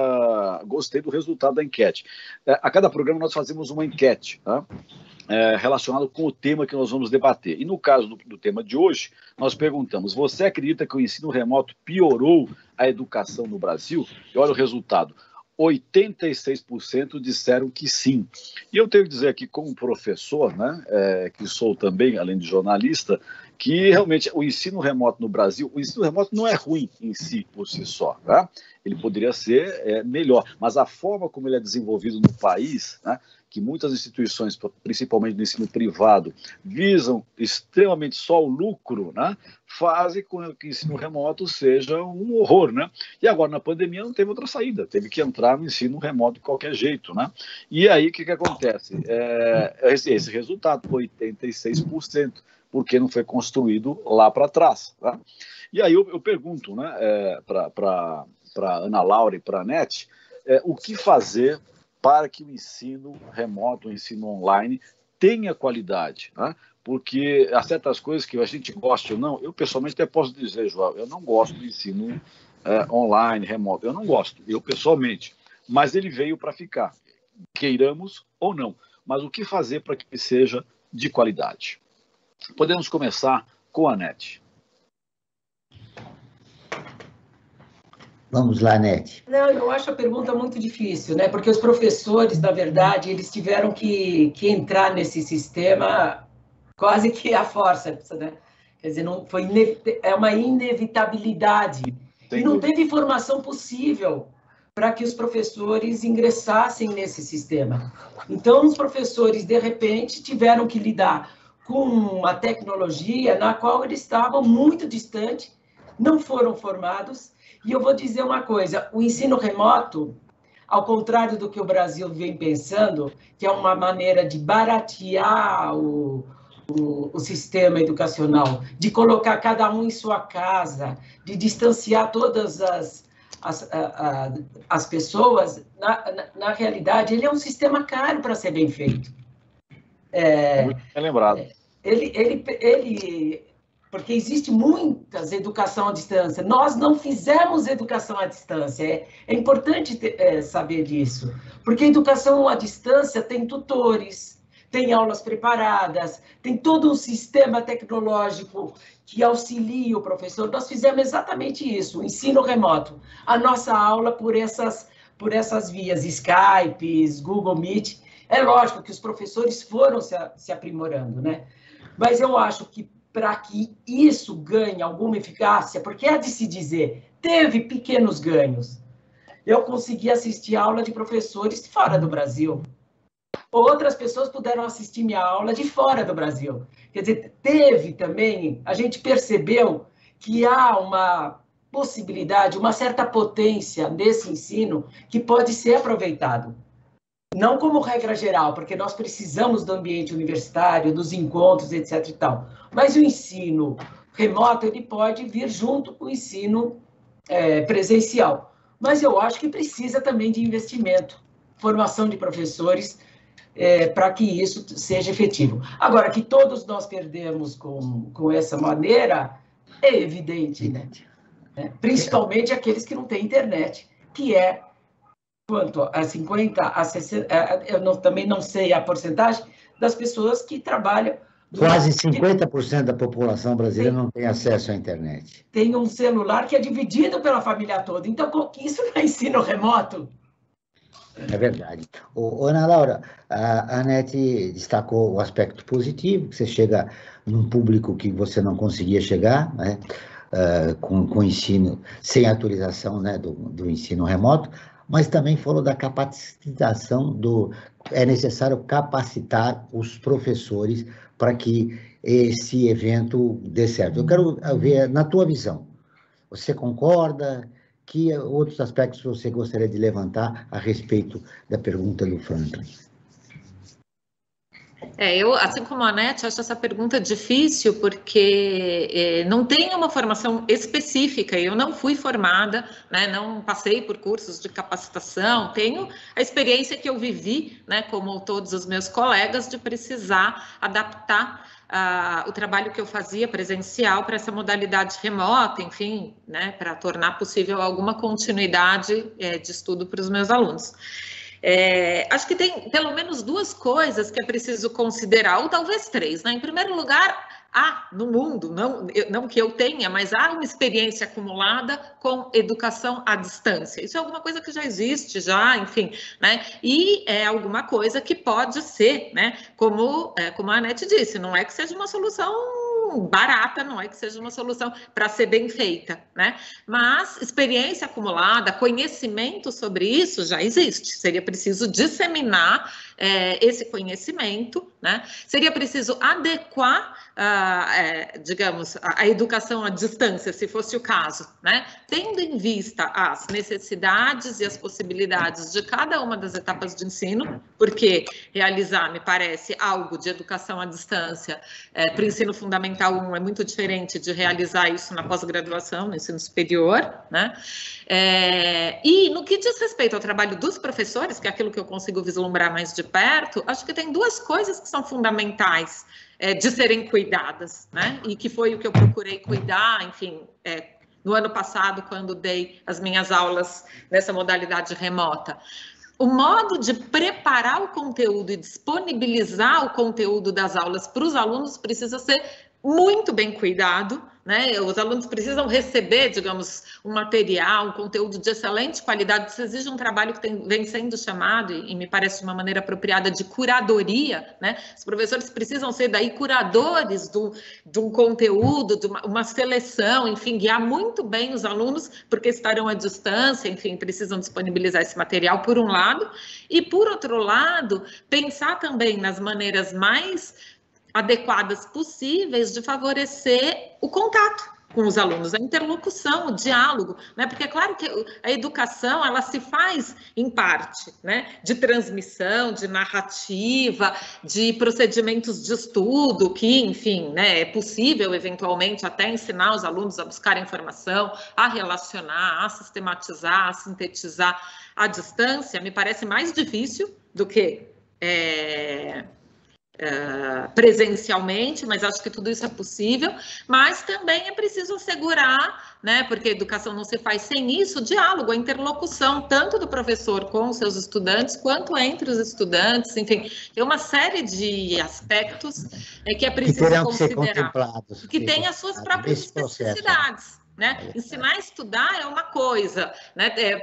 E: uh, gostei do resultado da enquete. Uh, a cada programa nós fazemos uma enquete, tá? É, relacionado com o tema que nós vamos debater. E no caso do, do tema de hoje, nós perguntamos, você acredita que o ensino remoto piorou a educação no Brasil? E olha o resultado, oitenta e seis por cento disseram que sim. E eu tenho que dizer aqui como professor, né, é, que sou também, além de jornalista, que realmente o ensino remoto no Brasil, o ensino remoto não é ruim em si, por si só, tá? Ele poderia ser é, melhor, mas a forma como ele é desenvolvido no país, né, que muitas instituições, principalmente do ensino privado, visam extremamente só o lucro, né, fazem com que o ensino remoto seja um horror. Né? E agora, na pandemia, não teve outra saída, teve que entrar no ensino remoto de qualquer jeito. Né? E aí, o que, que acontece? É, esse, esse resultado, oitenta e seis por cento, porque não foi construído lá para trás. Tá? E aí eu, eu pergunto, né, é, para a Ana Laura e para a Nete, é, o que fazer para que o ensino remoto, o ensino online, tenha qualidade, né? Porque há certas coisas que a gente gosta ou não, eu pessoalmente até posso dizer, João, eu não gosto do ensino é, online, remoto, eu não gosto, eu pessoalmente, mas ele veio para ficar, queiramos ou não, mas o que fazer para que ele seja de qualidade? Podemos começar com a Nete.
B: Vamos lá, Nete.
D: Não, eu acho a pergunta muito difícil, né? Porque os professores, na verdade, eles tiveram que, que entrar nesse sistema quase que à força, né? Quer dizer, não, foi é uma inevitabilidade. Entendi. E não teve formação possível para que os professores ingressassem nesse sistema. Então, os professores, de repente, tiveram que lidar com uma tecnologia na qual eles estavam muito distantes não foram formados. E eu vou dizer uma coisa, o ensino remoto, ao contrário do que o Brasil vem pensando, que é uma maneira de baratear o, o, o sistema educacional, de colocar cada um em sua casa, de distanciar todas as, as, a, a, as pessoas, na, na, na realidade, ele é um sistema caro para ser bem feito. É,
E: Muito bem lembrado.
D: Ele, ele, ele, porque existe muitas educação à distância. Nós não fizemos educação à distância. É, é importante ter, é, saber disso. Porque a educação à distância tem tutores, tem aulas preparadas, tem todo um sistema tecnológico que auxilia o professor. Nós fizemos exatamente isso, o ensino remoto. A nossa aula por essas, por essas vias, Skype, Google Meet. É lógico que os professores foram se, se aprimorando, né? Mas eu acho que para que isso ganhe alguma eficácia, porque é de se dizer, teve pequenos ganhos. Eu consegui assistir aula de professores fora do Brasil. Outras pessoas puderam assistir minha aula de fora do Brasil. Quer dizer, teve também, a gente percebeu que há uma possibilidade, uma certa potência nesse ensino que pode ser aproveitado. Não como regra geral, porque nós precisamos do ambiente universitário, dos encontros, etc e tal. Mas o ensino remoto, ele pode vir junto com o ensino é, presencial. Mas eu acho que precisa também de investimento, formação de professores, é, para que isso seja efetivo. Agora, que todos nós perdemos com, com essa maneira, é evidente, né? É, principalmente aqueles que não têm internet, que é quanto a cinquenta, a sessenta, eu não, também não sei a porcentagem das pessoas que trabalham...
B: Quase cinquenta por cento da população brasileira tem, não tem acesso à internet.
D: Tem um celular que é dividido pela família toda. Então, isso não é ensino remoto?
B: É verdade. Ô, Ana Laura, a Anete destacou o aspecto positivo, que você chega num público que você não conseguia chegar, né? Uh, com, com ensino, sem autorização, né, do, do ensino remoto, mas também falou da capacitação, do, é necessário capacitar os professores para que esse evento dê certo. Eu quero ver, na tua visão, você concorda? Que outros aspectos você gostaria de levantar a respeito da pergunta do Franklin?
C: É, eu, assim como a Anete, acho essa pergunta difícil, porque é, não tem uma formação específica, eu não fui formada, né, não passei por cursos de capacitação, tenho a experiência que eu vivi, né, como todos os meus colegas, de precisar adaptar uh, o trabalho que eu fazia presencial para essa modalidade remota, enfim, né, para tornar possível alguma continuidade é, de estudo para os meus alunos. É, acho que tem pelo menos duas coisas que é preciso considerar, ou talvez três, né? Em primeiro lugar, há no mundo, não, não que eu tenha, mas há uma experiência acumulada com educação à distância. Isso é alguma coisa que já existe, já, enfim, né? E é alguma coisa que pode ser, né? Como, é, como a Anete disse, não é que seja uma solução barata, não é que seja uma solução para ser bem feita, né? Mas experiência acumulada, conhecimento sobre isso já existe. Seria preciso disseminar é, esse conhecimento, né? Seria preciso adequar, ah, é, digamos, a, a educação à distância, se fosse o caso, né? Tendo em vista as necessidades e as possibilidades de cada uma das etapas de ensino, porque realizar, me parece, algo de educação à distância é, para o ensino fundamental um é muito diferente de realizar isso na pós-graduação, no ensino superior, né? É, e no que diz respeito ao trabalho dos professores, que é aquilo que eu consigo vislumbrar mais de perto, acho que tem duas coisas que são fundamentais é, de serem cuidadas, né? E que foi o que eu procurei cuidar, enfim, é, no ano passado, quando dei as minhas aulas nessa modalidade remota. O modo de preparar o conteúdo e disponibilizar o conteúdo das aulas para os alunos precisa ser muito bem cuidado, né? Os alunos precisam receber, digamos, um material, um conteúdo de excelente qualidade. Isso exige um trabalho que tem, vem sendo chamado, e, e me parece de uma maneira apropriada, de curadoria, né? Os professores precisam ser daí curadores do, de um conteúdo, de uma, uma seleção, enfim, guiar muito bem os alunos, porque estarão à distância, enfim, precisam disponibilizar esse material, por um lado, e por outro lado, pensar também nas maneiras mais adequadas possíveis de favorecer o contato, com os alunos, a interlocução, o diálogo, né? Porque é claro que a educação, ela se faz em parte, né? De transmissão, de narrativa, de procedimentos de estudo, que, enfim, né? É possível, eventualmente, até ensinar os alunos a buscar informação, a relacionar, a sistematizar, a sintetizar à distância. Me parece mais difícil do que é, é, presencialmente, mas acho que tudo isso é possível, mas também é preciso assegurar, né, porque a educação não se faz sem isso, o diálogo, a interlocução, tanto do professor com os seus estudantes, quanto entre os estudantes, enfim, tem uma série de aspectos é, que é preciso que considerar, que, que tem as suas próprias especificidades. Né? Ensinar a estudar é uma coisa, né? É,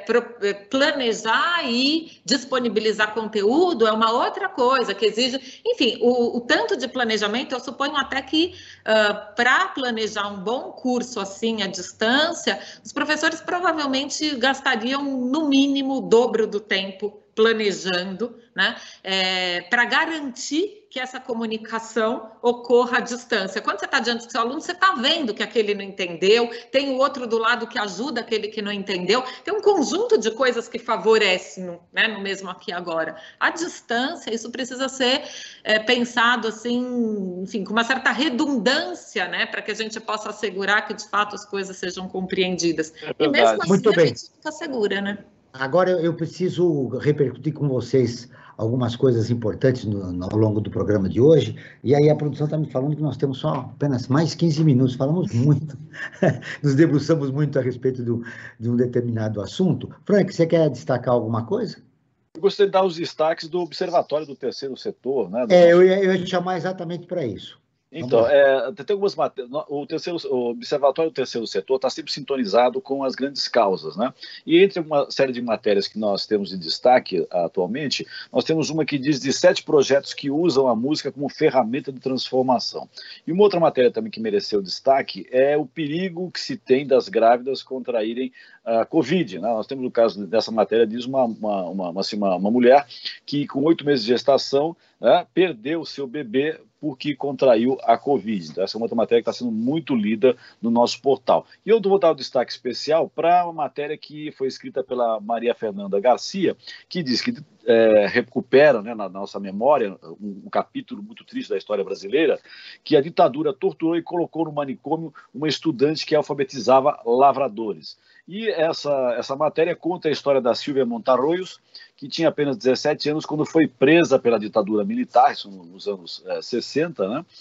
C: planejar e disponibilizar conteúdo é uma outra coisa, que exige, enfim, o, o tanto de planejamento, eu suponho até que uh, para planejar um bom curso assim à distância, os professores provavelmente gastariam no mínimo o dobro do tempo planejando, né? É, para garantir que essa comunicação ocorra à distância. Quando você está diante do seu aluno, você está vendo que aquele não entendeu, tem o outro do lado que ajuda aquele que não entendeu, tem um conjunto de coisas que favorecem, né, no mesmo aqui e agora. À distância, isso precisa ser é, pensado assim, enfim, com uma certa redundância, né, para que a gente possa assegurar que, de fato, as coisas sejam compreendidas. É e mesmo assim,
B: Muito
C: a
B: bem.
C: gente fica segura, né?
B: Agora eu preciso repercutir com vocês algumas coisas importantes no, no, ao longo do programa de hoje, e aí a produção está me falando que nós temos só apenas mais quinze minutos, falamos muito, nos debruçamos muito a respeito do, de um determinado assunto. Frank, você quer destacar alguma coisa?
E: Eu gostaria de dar os destaques do Observatório do Terceiro Setor, né?
B: É, eu ia, eu ia te chamar exatamente para isso.
E: Então, é, tem algumas matérias. O, terceiro, o Observatório do Terceiro Setor está sempre sintonizado com as grandes causas, né? E entre uma série de matérias que nós temos de destaque atualmente, nós temos uma que diz de sete projetos que usam a música como ferramenta de transformação. E uma outra matéria também que mereceu destaque é o perigo que se tem das grávidas contraírem a Covid, né? Nós temos o caso dessa matéria, diz uma, uma, uma, uma, uma, uma mulher que com oito meses de gestação, né, perdeu o seu bebê porque contraiu a Covid. Então, essa é uma outra matéria que está sendo muito lida no nosso portal. E eu vou dar um destaque especial para uma matéria que foi escrita pela Maria Fernanda Garcia, que diz que é, recupera, né, na nossa memória um, um capítulo muito triste da história brasileira, que a ditadura torturou e colocou no manicômio uma estudante que alfabetizava lavradores. E essa, essa matéria conta a história da Silvia Montarroios, que tinha apenas dezessete anos quando foi presa pela ditadura militar, isso nos anos é, sessenta, né?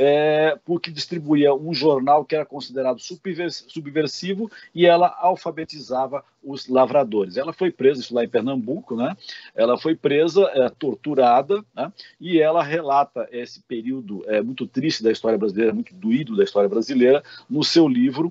E: É, porque distribuía um jornal que era considerado subversivo e ela alfabetizava os lavradores. Ela foi presa, isso lá em Pernambuco, né? Ela foi presa, é, torturada, né? E ela relata esse período é, muito triste da história brasileira, muito doído da história brasileira, no seu livro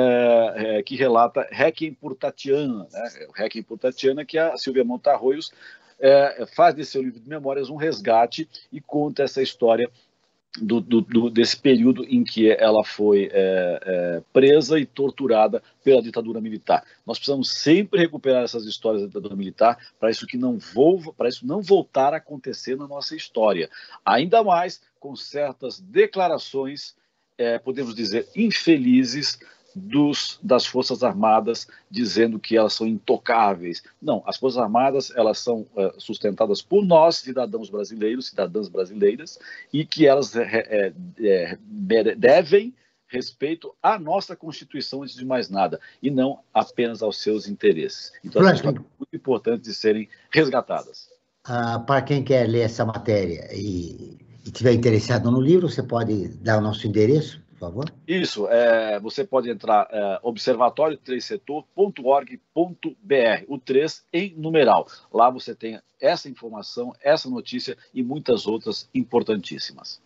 E: é, é, que relata Requiem por Tatiana, né? Requiem por Tatiana, que a Silvia Montarroios é, faz desse seu livro de memórias um resgate e conta essa história Do, do, do, desse período em que ela foi é, é, presa e torturada pela ditadura militar. Nós precisamos sempre recuperar essas histórias da ditadura militar para isso que não volva, para isso não voltar a acontecer na nossa história. Ainda mais com certas declarações, é, podemos dizer, infelizes, Dos, das Forças Armadas, dizendo que elas são intocáveis. Não, as Forças Armadas, elas são uh, sustentadas por nós, cidadãos brasileiros, cidadãs brasileiras, e que elas é, é, é, devem respeito à nossa Constituição, antes de mais nada, e não apenas aos seus interesses. Então, essas são muito importantes de serem resgatadas.
B: Ah, para quem quer ler essa matéria e estiver interessado no livro, você pode dar o nosso endereço, por favor?
E: Isso, é, você pode entrar é, observatório três setor ponto org ponto br, o três em numeral. Lá você tem essa informação, essa notícia e muitas outras importantíssimas.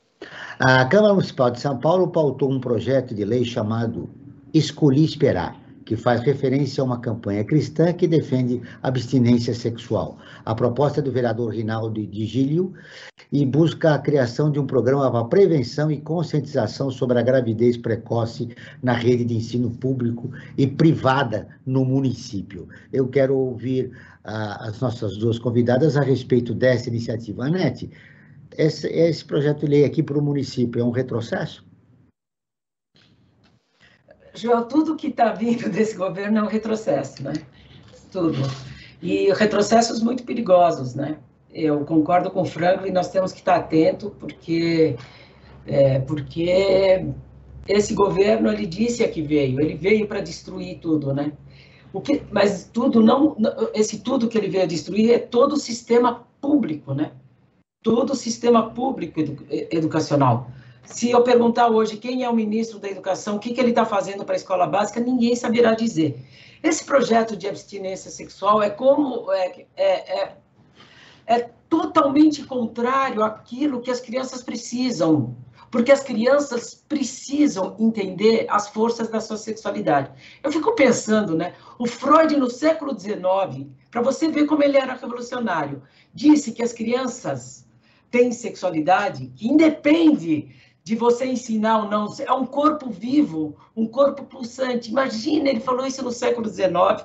B: A Câmara Municipal de São Paulo pautou um projeto de lei chamado Escolhi Esperar, que faz referência a uma campanha cristã que defende abstinência sexual. A proposta é do vereador Rinaldo de Gílio e busca a criação de um programa para prevenção e conscientização sobre a gravidez precoce na rede de ensino público e privada no município. Eu quero ouvir ah, as nossas duas convidadas a respeito dessa iniciativa. Anete, esse, esse projeto de lei aqui para o município é um retrocesso?
D: João, tudo que está vindo desse governo é um retrocesso, né? Tudo. E retrocessos muito perigosos, né? Eu concordo com o Franklin, nós temos que estar atentos, porque, é, porque esse governo, ele disse a que veio, ele veio para destruir tudo, né? O que, mas tudo não, esse tudo que ele veio a destruir é todo o sistema público, né? Todo o sistema público edu, educacional. Se eu perguntar hoje quem é o ministro da Educação, o que, que ele está fazendo para a escola básica, ninguém saberá dizer. Esse projeto de abstinência sexual é como é, é, é, é totalmente contrário àquilo que as crianças precisam, porque as crianças precisam entender as forças da sua sexualidade. Eu fico pensando, né? O Freud, no século dezenove, para você ver como ele era revolucionário, disse que as crianças têm sexualidade que independe de você ensinar ou não, é um corpo vivo, um corpo pulsante. Imagina, ele falou isso no século dezenove.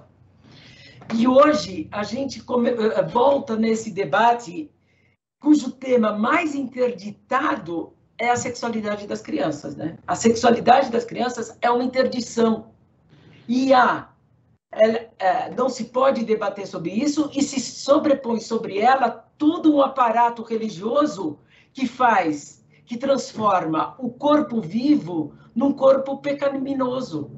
D: E hoje a gente come, volta nesse debate cujo tema mais interditado é a sexualidade das crianças, né? A sexualidade das crianças é uma interdição. E há, é, é, não se pode debater sobre isso e se sobrepõe sobre ela todo um aparato religioso que faz, que transforma o corpo vivo num corpo pecaminoso.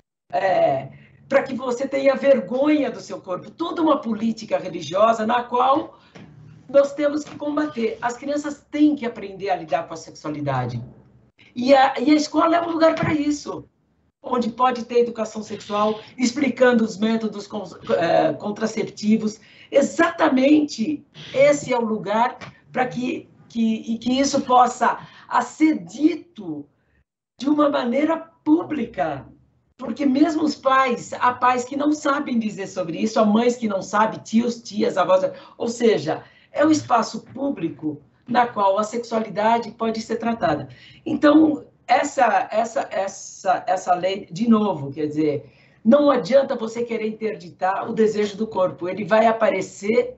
D: É, para que você tenha vergonha do seu corpo. Toda uma política religiosa na qual nós temos que combater. As crianças têm que aprender a lidar com a sexualidade. E a, e a escola é um lugar para isso, onde pode ter educação sexual, explicando os métodos contraceptivos. Exatamente esse é o lugar para que, que, que isso possa ser dito de uma maneira pública. Porque mesmo os pais, há pais que não sabem dizer sobre isso, há mães que não sabem, tios, tias, avós, ou seja, é um espaço público na qual a sexualidade pode ser tratada. Então, essa, essa, essa, essa lei, de novo, quer dizer, não adianta você querer interditar o desejo do corpo, ele vai aparecer.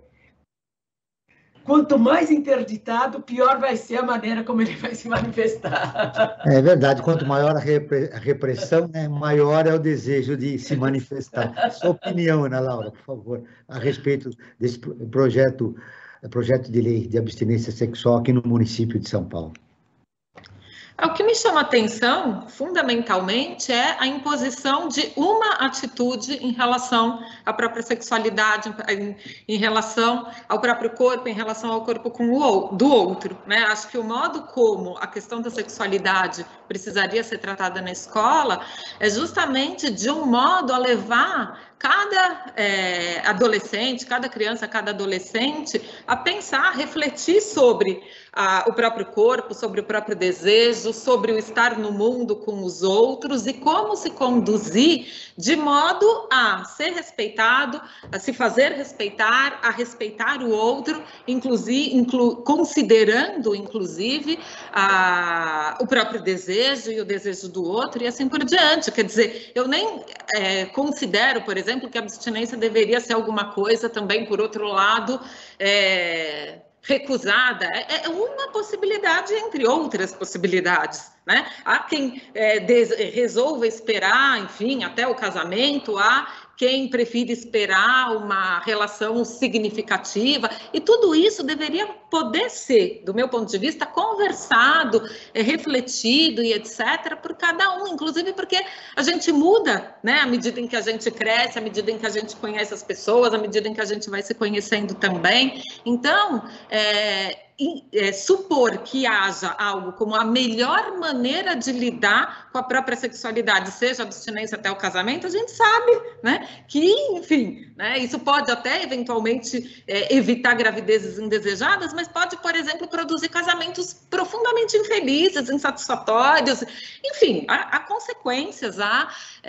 D: Quanto mais interditado, pior vai ser a maneira como ele vai se manifestar.
B: É verdade, quanto maior a repressão, né, maior é o desejo de se manifestar. Sua opinião, Ana Laura, por favor, a respeito desse projeto, projeto de lei de abstinência sexual aqui no município de São Paulo.
C: O que me chama atenção, fundamentalmente, é a imposição de uma atitude em relação à própria sexualidade, em, em relação ao próprio corpo, em relação ao corpo com o, do outro, né? Acho que o modo como a questão da sexualidade precisaria ser tratada na escola é justamente de um modo a levar cada é, adolescente, cada criança, cada adolescente a pensar, a refletir sobre a, o próprio corpo, sobre o próprio desejo, sobre o estar no mundo com os outros e como se conduzir de modo a ser respeitado, a se fazer respeitar, a respeitar o outro, inclusive, inclu, considerando, inclusive, a, o próprio desejo e o desejo do outro e assim por diante. Quer dizer, eu nem é, considero, por exemplo, que a abstinência deveria ser alguma coisa também, por outro lado, é, recusada. É uma possibilidade entre outras possibilidades, né? Há quem é, des, resolva esperar, enfim, até o casamento, há quem prefira esperar uma relação significativa, e tudo isso deveria poder ser, do meu ponto de vista, conversado, é, refletido e etcétera por cada um, inclusive porque a gente muda, né, à medida em que a gente cresce, à medida em que a gente conhece as pessoas, à medida em que a gente vai se conhecendo também. Então, é, É, supor que haja algo como a melhor maneira de lidar com a própria sexualidade, seja abstinência até o casamento, a gente sabe, né, que, enfim, né, isso pode até eventualmente é, evitar gravidezes indesejadas, mas pode, por exemplo, produzir casamentos profundamente infelizes, insatisfatórios, enfim, há, há consequências, há...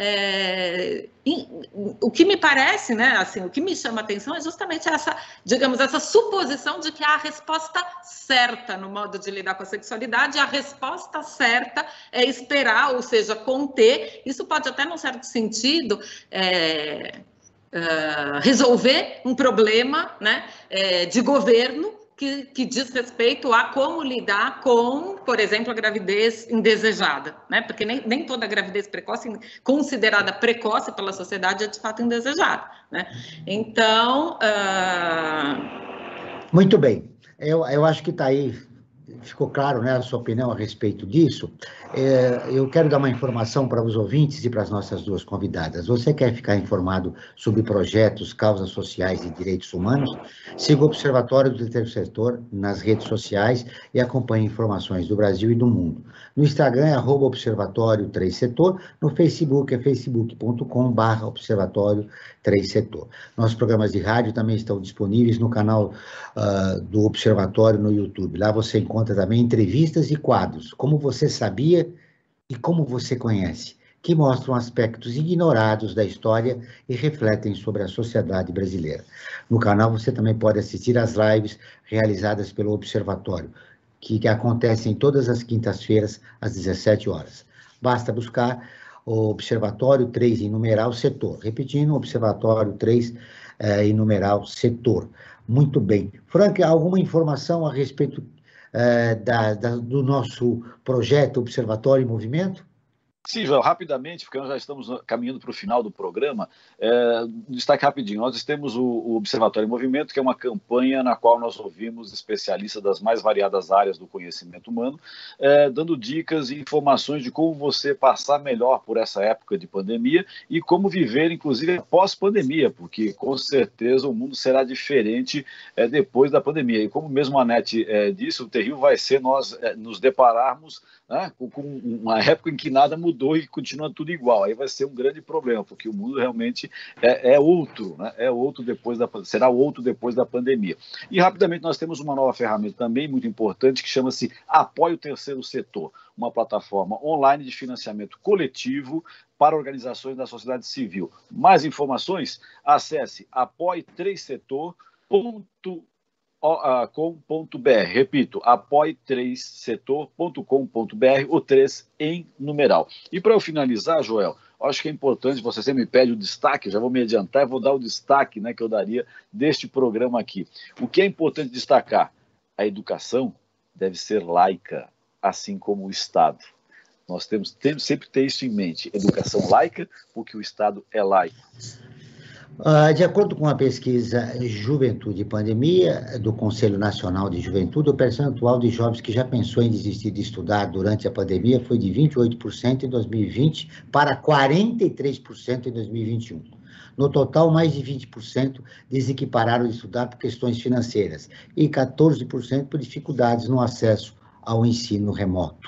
C: É, o que me parece, né, assim, o que me chama a atenção é justamente essa, digamos, essa suposição de que há a resposta certa no modo de lidar com a sexualidade, e a resposta certa é esperar, ou seja, conter. Isso pode até, num certo sentido, é, é, resolver um problema, né, é, de governo, que, que diz respeito a como lidar com, por exemplo, a gravidez indesejada, né? Porque nem, nem toda gravidez precoce, considerada precoce pela sociedade, é de fato indesejada, né? Então... Uh...
B: Muito bem. Eu, eu acho que está aí, ficou claro, né, a sua opinião a respeito disso. É, eu quero dar uma informação para os ouvintes e para as nossas duas convidadas. Você quer ficar informado sobre projetos, causas sociais e direitos humanos? Siga o Observatório do Terceiro Setor nas redes sociais e acompanhe informações do Brasil e do mundo. No Instagram é arroba Observatório três Setor, no Facebook é facebook ponto com barra Observatório três Setor. Nossos programas de rádio também estão disponíveis no canal uh, do Observatório no YouTube. Lá você encontra também entrevistas e quadros, como você sabia e como você conhece, que mostram aspectos ignorados da história e refletem sobre a sociedade brasileira. No canal você também pode assistir às lives realizadas pelo Observatório, que, que acontecem todas as quintas-feiras, às dezessete horas. Basta buscar o Observatório três em numeral setor. Repetindo, Observatório três eh, em numeral setor. Muito bem. Frank, alguma informação a respeito eh, da, da, do nosso projeto Observatório em Movimento?
E: Sim, João, rapidamente, porque nós já estamos caminhando para o final do programa, é, destaque rapidinho, nós temos o, o Observatório em Movimento, que é uma campanha na qual nós ouvimos especialistas das mais variadas áreas do conhecimento humano, é, dando dicas e informações de como você passar melhor por essa época de pandemia e como viver, inclusive, pós-pandemia, porque com certeza o mundo será diferente é, depois da pandemia. E como mesmo a Anete é, disse, o terrível vai ser nós é, nos depararmos, né, com, com uma época em que nada mudou e continua tudo igual. Aí vai ser um grande problema, porque o mundo realmente é, é outro, né? É outro depois da, será outro depois da pandemia. E rapidamente nós temos uma nova ferramenta também muito importante que chama-se Apoie o Terceiro Setor, uma plataforma online de financiamento coletivo para organizações da sociedade civil. Mais informações? Acesse apoie três setor ponto com ponto br. Repito, apoie três setor ponto com ponto br, o três em numeral. E para eu finalizar, Joel, acho que é importante, você sempre me pede o destaque, já vou me adiantar e vou dar o destaque, né, que eu daria deste programa aqui. O que é importante destacar? A educação deve ser laica, assim como o Estado. Nós temos, temos sempre ter isso em mente, educação laica, porque o Estado é laico.
B: Uh, de acordo com a pesquisa Juventude e Pandemia, do Conselho Nacional de Juventude, o percentual de jovens que já pensou em desistir de estudar durante a pandemia foi de vinte e oito por cento em dois mil e vinte para quarenta e três por cento em dois mil e vinte e um. No total, mais de vinte por cento dizem que pararam de estudar por questões financeiras e quatorze por cento por dificuldades no acesso ao ensino remoto.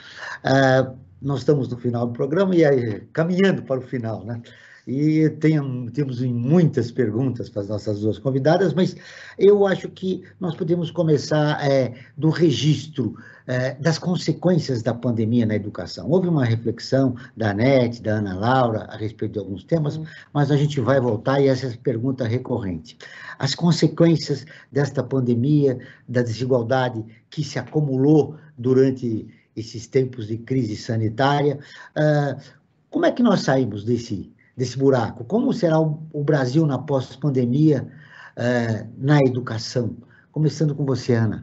B: Uh, nós estamos no final do programa e aí, caminhando para o final, né? E tem, temos muitas perguntas para as nossas duas convidadas, mas eu acho que nós podemos começar é, do registro é, das consequências da pandemia na educação. Houve uma reflexão da Anete, da Ana Laura, a respeito de alguns temas, mas a gente vai voltar e essa é a pergunta recorrente. As consequências desta pandemia, da desigualdade que se acumulou durante esses tempos de crise sanitária, uh, como é que nós saímos desse desse buraco? Como será o, o Brasil na pós-pandemia, eh, na educação? Começando com você, Ana.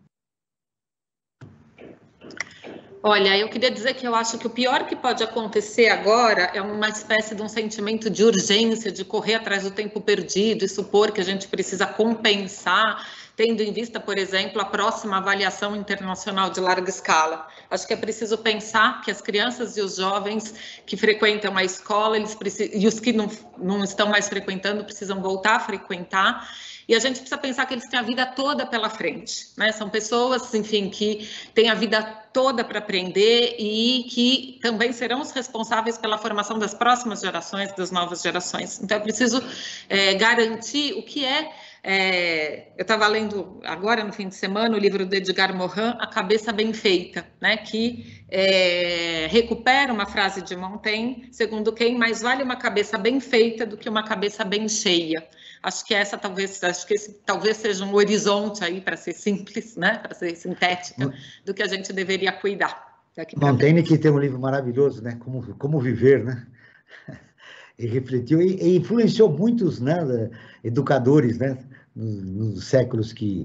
C: Olha, eu queria dizer que eu acho que o pior que pode acontecer agora é uma espécie de um sentimento de urgência, de correr atrás do tempo perdido e supor que a gente precisa compensar, tendo em vista, por exemplo, a próxima avaliação internacional de larga escala. Acho que é preciso pensar que as crianças e os jovens que frequentam a escola, eles precisam, e os que não, não estão mais frequentando, precisam voltar a frequentar. E a gente precisa pensar que eles têm a vida toda pela frente, né? São pessoas, enfim, que têm a vida toda para aprender e que também serão os responsáveis pela formação das próximas gerações, das novas gerações. Então, é preciso é, garantir o que é... É, eu estava lendo agora, no fim de semana, o livro do Edgar Morin, A Cabeça Bem Feita, né, que é, recupera uma frase de Montaigne, segundo quem mais vale uma cabeça bem feita do que uma cabeça bem cheia. Acho que essa talvez, acho que esse talvez seja um horizonte aí, para ser simples, né, para ser sintética, do que a gente deveria cuidar.
B: Montaigne, que tem um livro maravilhoso, né, Como, Como Viver, né? E refletiu e, e influenciou muitos, né, educadores, né, nos, nos séculos que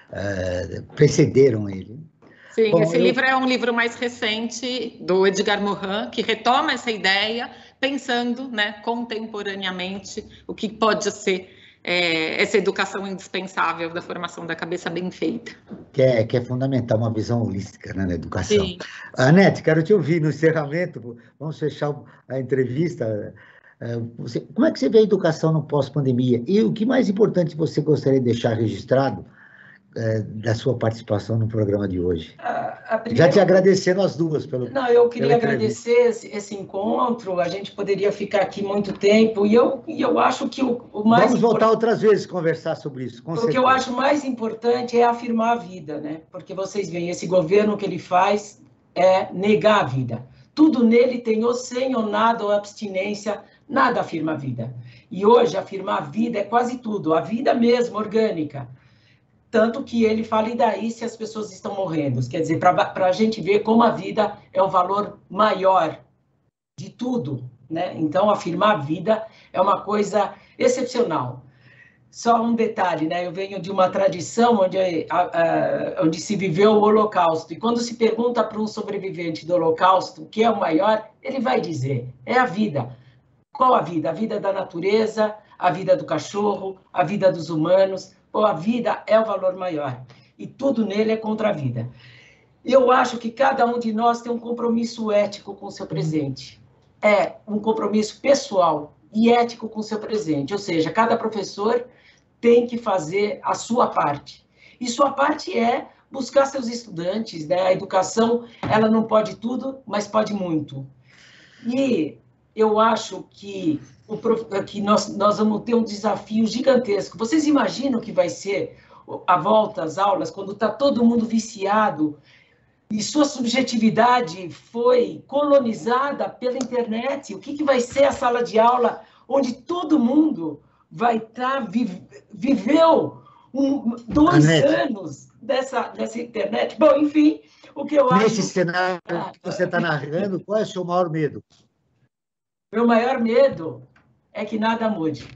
B: uh, precederam ele.
C: Sim,
B: Bom,
C: esse
B: eu...
C: livro é um livro mais recente do Edgar Morin, que retoma essa ideia, pensando, né, contemporaneamente o que pode ser é, essa educação indispensável da formação da cabeça bem feita.
B: Que é, que é fundamental, uma visão holística, né, na educação.
C: Sim.
B: Anete, quero te ouvir no encerramento, vamos fechar a entrevista. Você, como é que você vê a educação no pós-pandemia? E o que mais importante você gostaria de deixar registrado é, da sua participação no programa de hoje?
D: A, a primeira...
B: Já te agradecendo as duas pelo
D: Não, eu queria agradecer esse, esse encontro, a gente poderia ficar aqui muito tempo, e eu, e eu acho que o, o mais...
B: Vamos voltar
D: import...
B: outras vezes conversar sobre isso, com
D: O
B: certeza.
D: que eu acho mais importante é afirmar a vida, né? Porque vocês veem, esse governo que ele faz é negar a vida. Tudo nele tem ou sem, ou nada, ou abstinência, nada afirma a vida. E hoje, afirmar a vida é quase tudo, a vida mesmo, orgânica. Tanto que ele fala, e daí se as pessoas estão morrendo? Quer dizer, para a gente ver como a vida é o valor maior de tudo, né? Então, afirmar a vida é uma coisa excepcional. Só um detalhe, né? Eu venho de uma tradição onde, a, a, onde se viveu o Holocausto, e quando se pergunta para um sobrevivente do Holocausto o que é o maior, ele vai dizer, é a vida. Qual a vida? A vida da natureza, a vida do cachorro, a vida dos humanos, ou a vida é o valor maior. E tudo nele é contra a vida. Eu acho que cada um de nós tem um compromisso ético com o seu presente. É um compromisso pessoal e ético com o seu presente. Ou seja, cada professor tem que fazer a sua parte. E sua parte é buscar seus estudantes, né? A educação, ela não pode tudo, mas pode muito. E eu acho que, o, que nós, nós vamos ter um desafio gigantesco. Vocês imaginam que vai ser a volta às aulas, quando está todo mundo viciado e sua subjetividade foi colonizada pela internet? O que, que vai ser a sala de aula onde todo mundo vai estar, tá, vive, viveu um, dois anos dessa, dessa internet? Bom, enfim, o que eu acho...
B: Nesse cenário que você está narrando, qual é o seu maior medo?
D: Meu maior medo é que nada mude.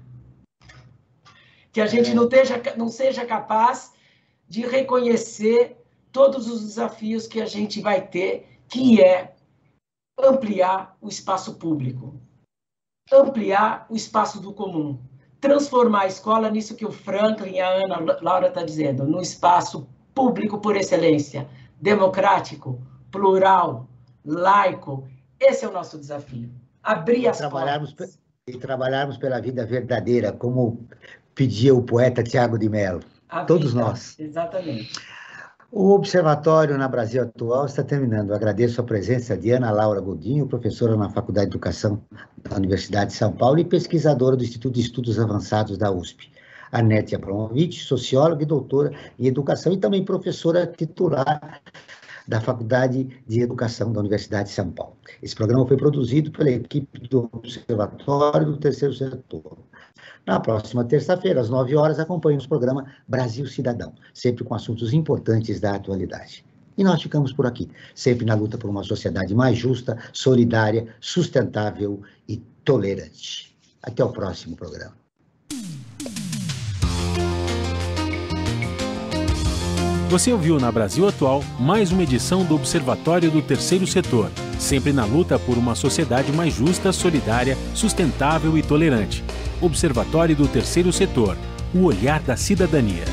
D: Que a gente não, teja, não seja capaz de reconhecer todos os desafios que a gente vai ter, que é ampliar o espaço público, ampliar o espaço do comum, transformar a escola nisso que o Franklin e a Ana Laura estão dizendo, num espaço público por excelência, democrático, plural, laico. Esse é o nosso desafio. Abrir as
B: trabalharmos
D: portas.
B: E trabalharmos pela vida verdadeira, como pedia o poeta Tiago de Mello. A Todos vida, nós.
D: Exatamente.
B: O Observatório na Brasil Atual está terminando. Agradeço a presença de Ana Laura Godinho, professora na Faculdade de Educação da Universidade de São Paulo e pesquisadora do Instituto de Estudos Avançados da U S P. Anete Abramovich, socióloga e doutora em Educação e também professora titular da Faculdade de Educação da Universidade de São Paulo. Esse programa foi produzido pela equipe do Observatório do Terceiro Setor. Na próxima terça-feira, às nove horas, acompanhe o programa Brasil Cidadão, sempre com assuntos importantes da atualidade. E nós ficamos por aqui, sempre na luta por uma sociedade mais justa, solidária, sustentável e tolerante. Até o próximo programa.
A: Você ouviu na Brasil Atual mais uma edição do Observatório do Terceiro Setor, sempre na luta por uma sociedade mais justa, solidária, sustentável e tolerante. Observatório do Terceiro Setor, o olhar da cidadania.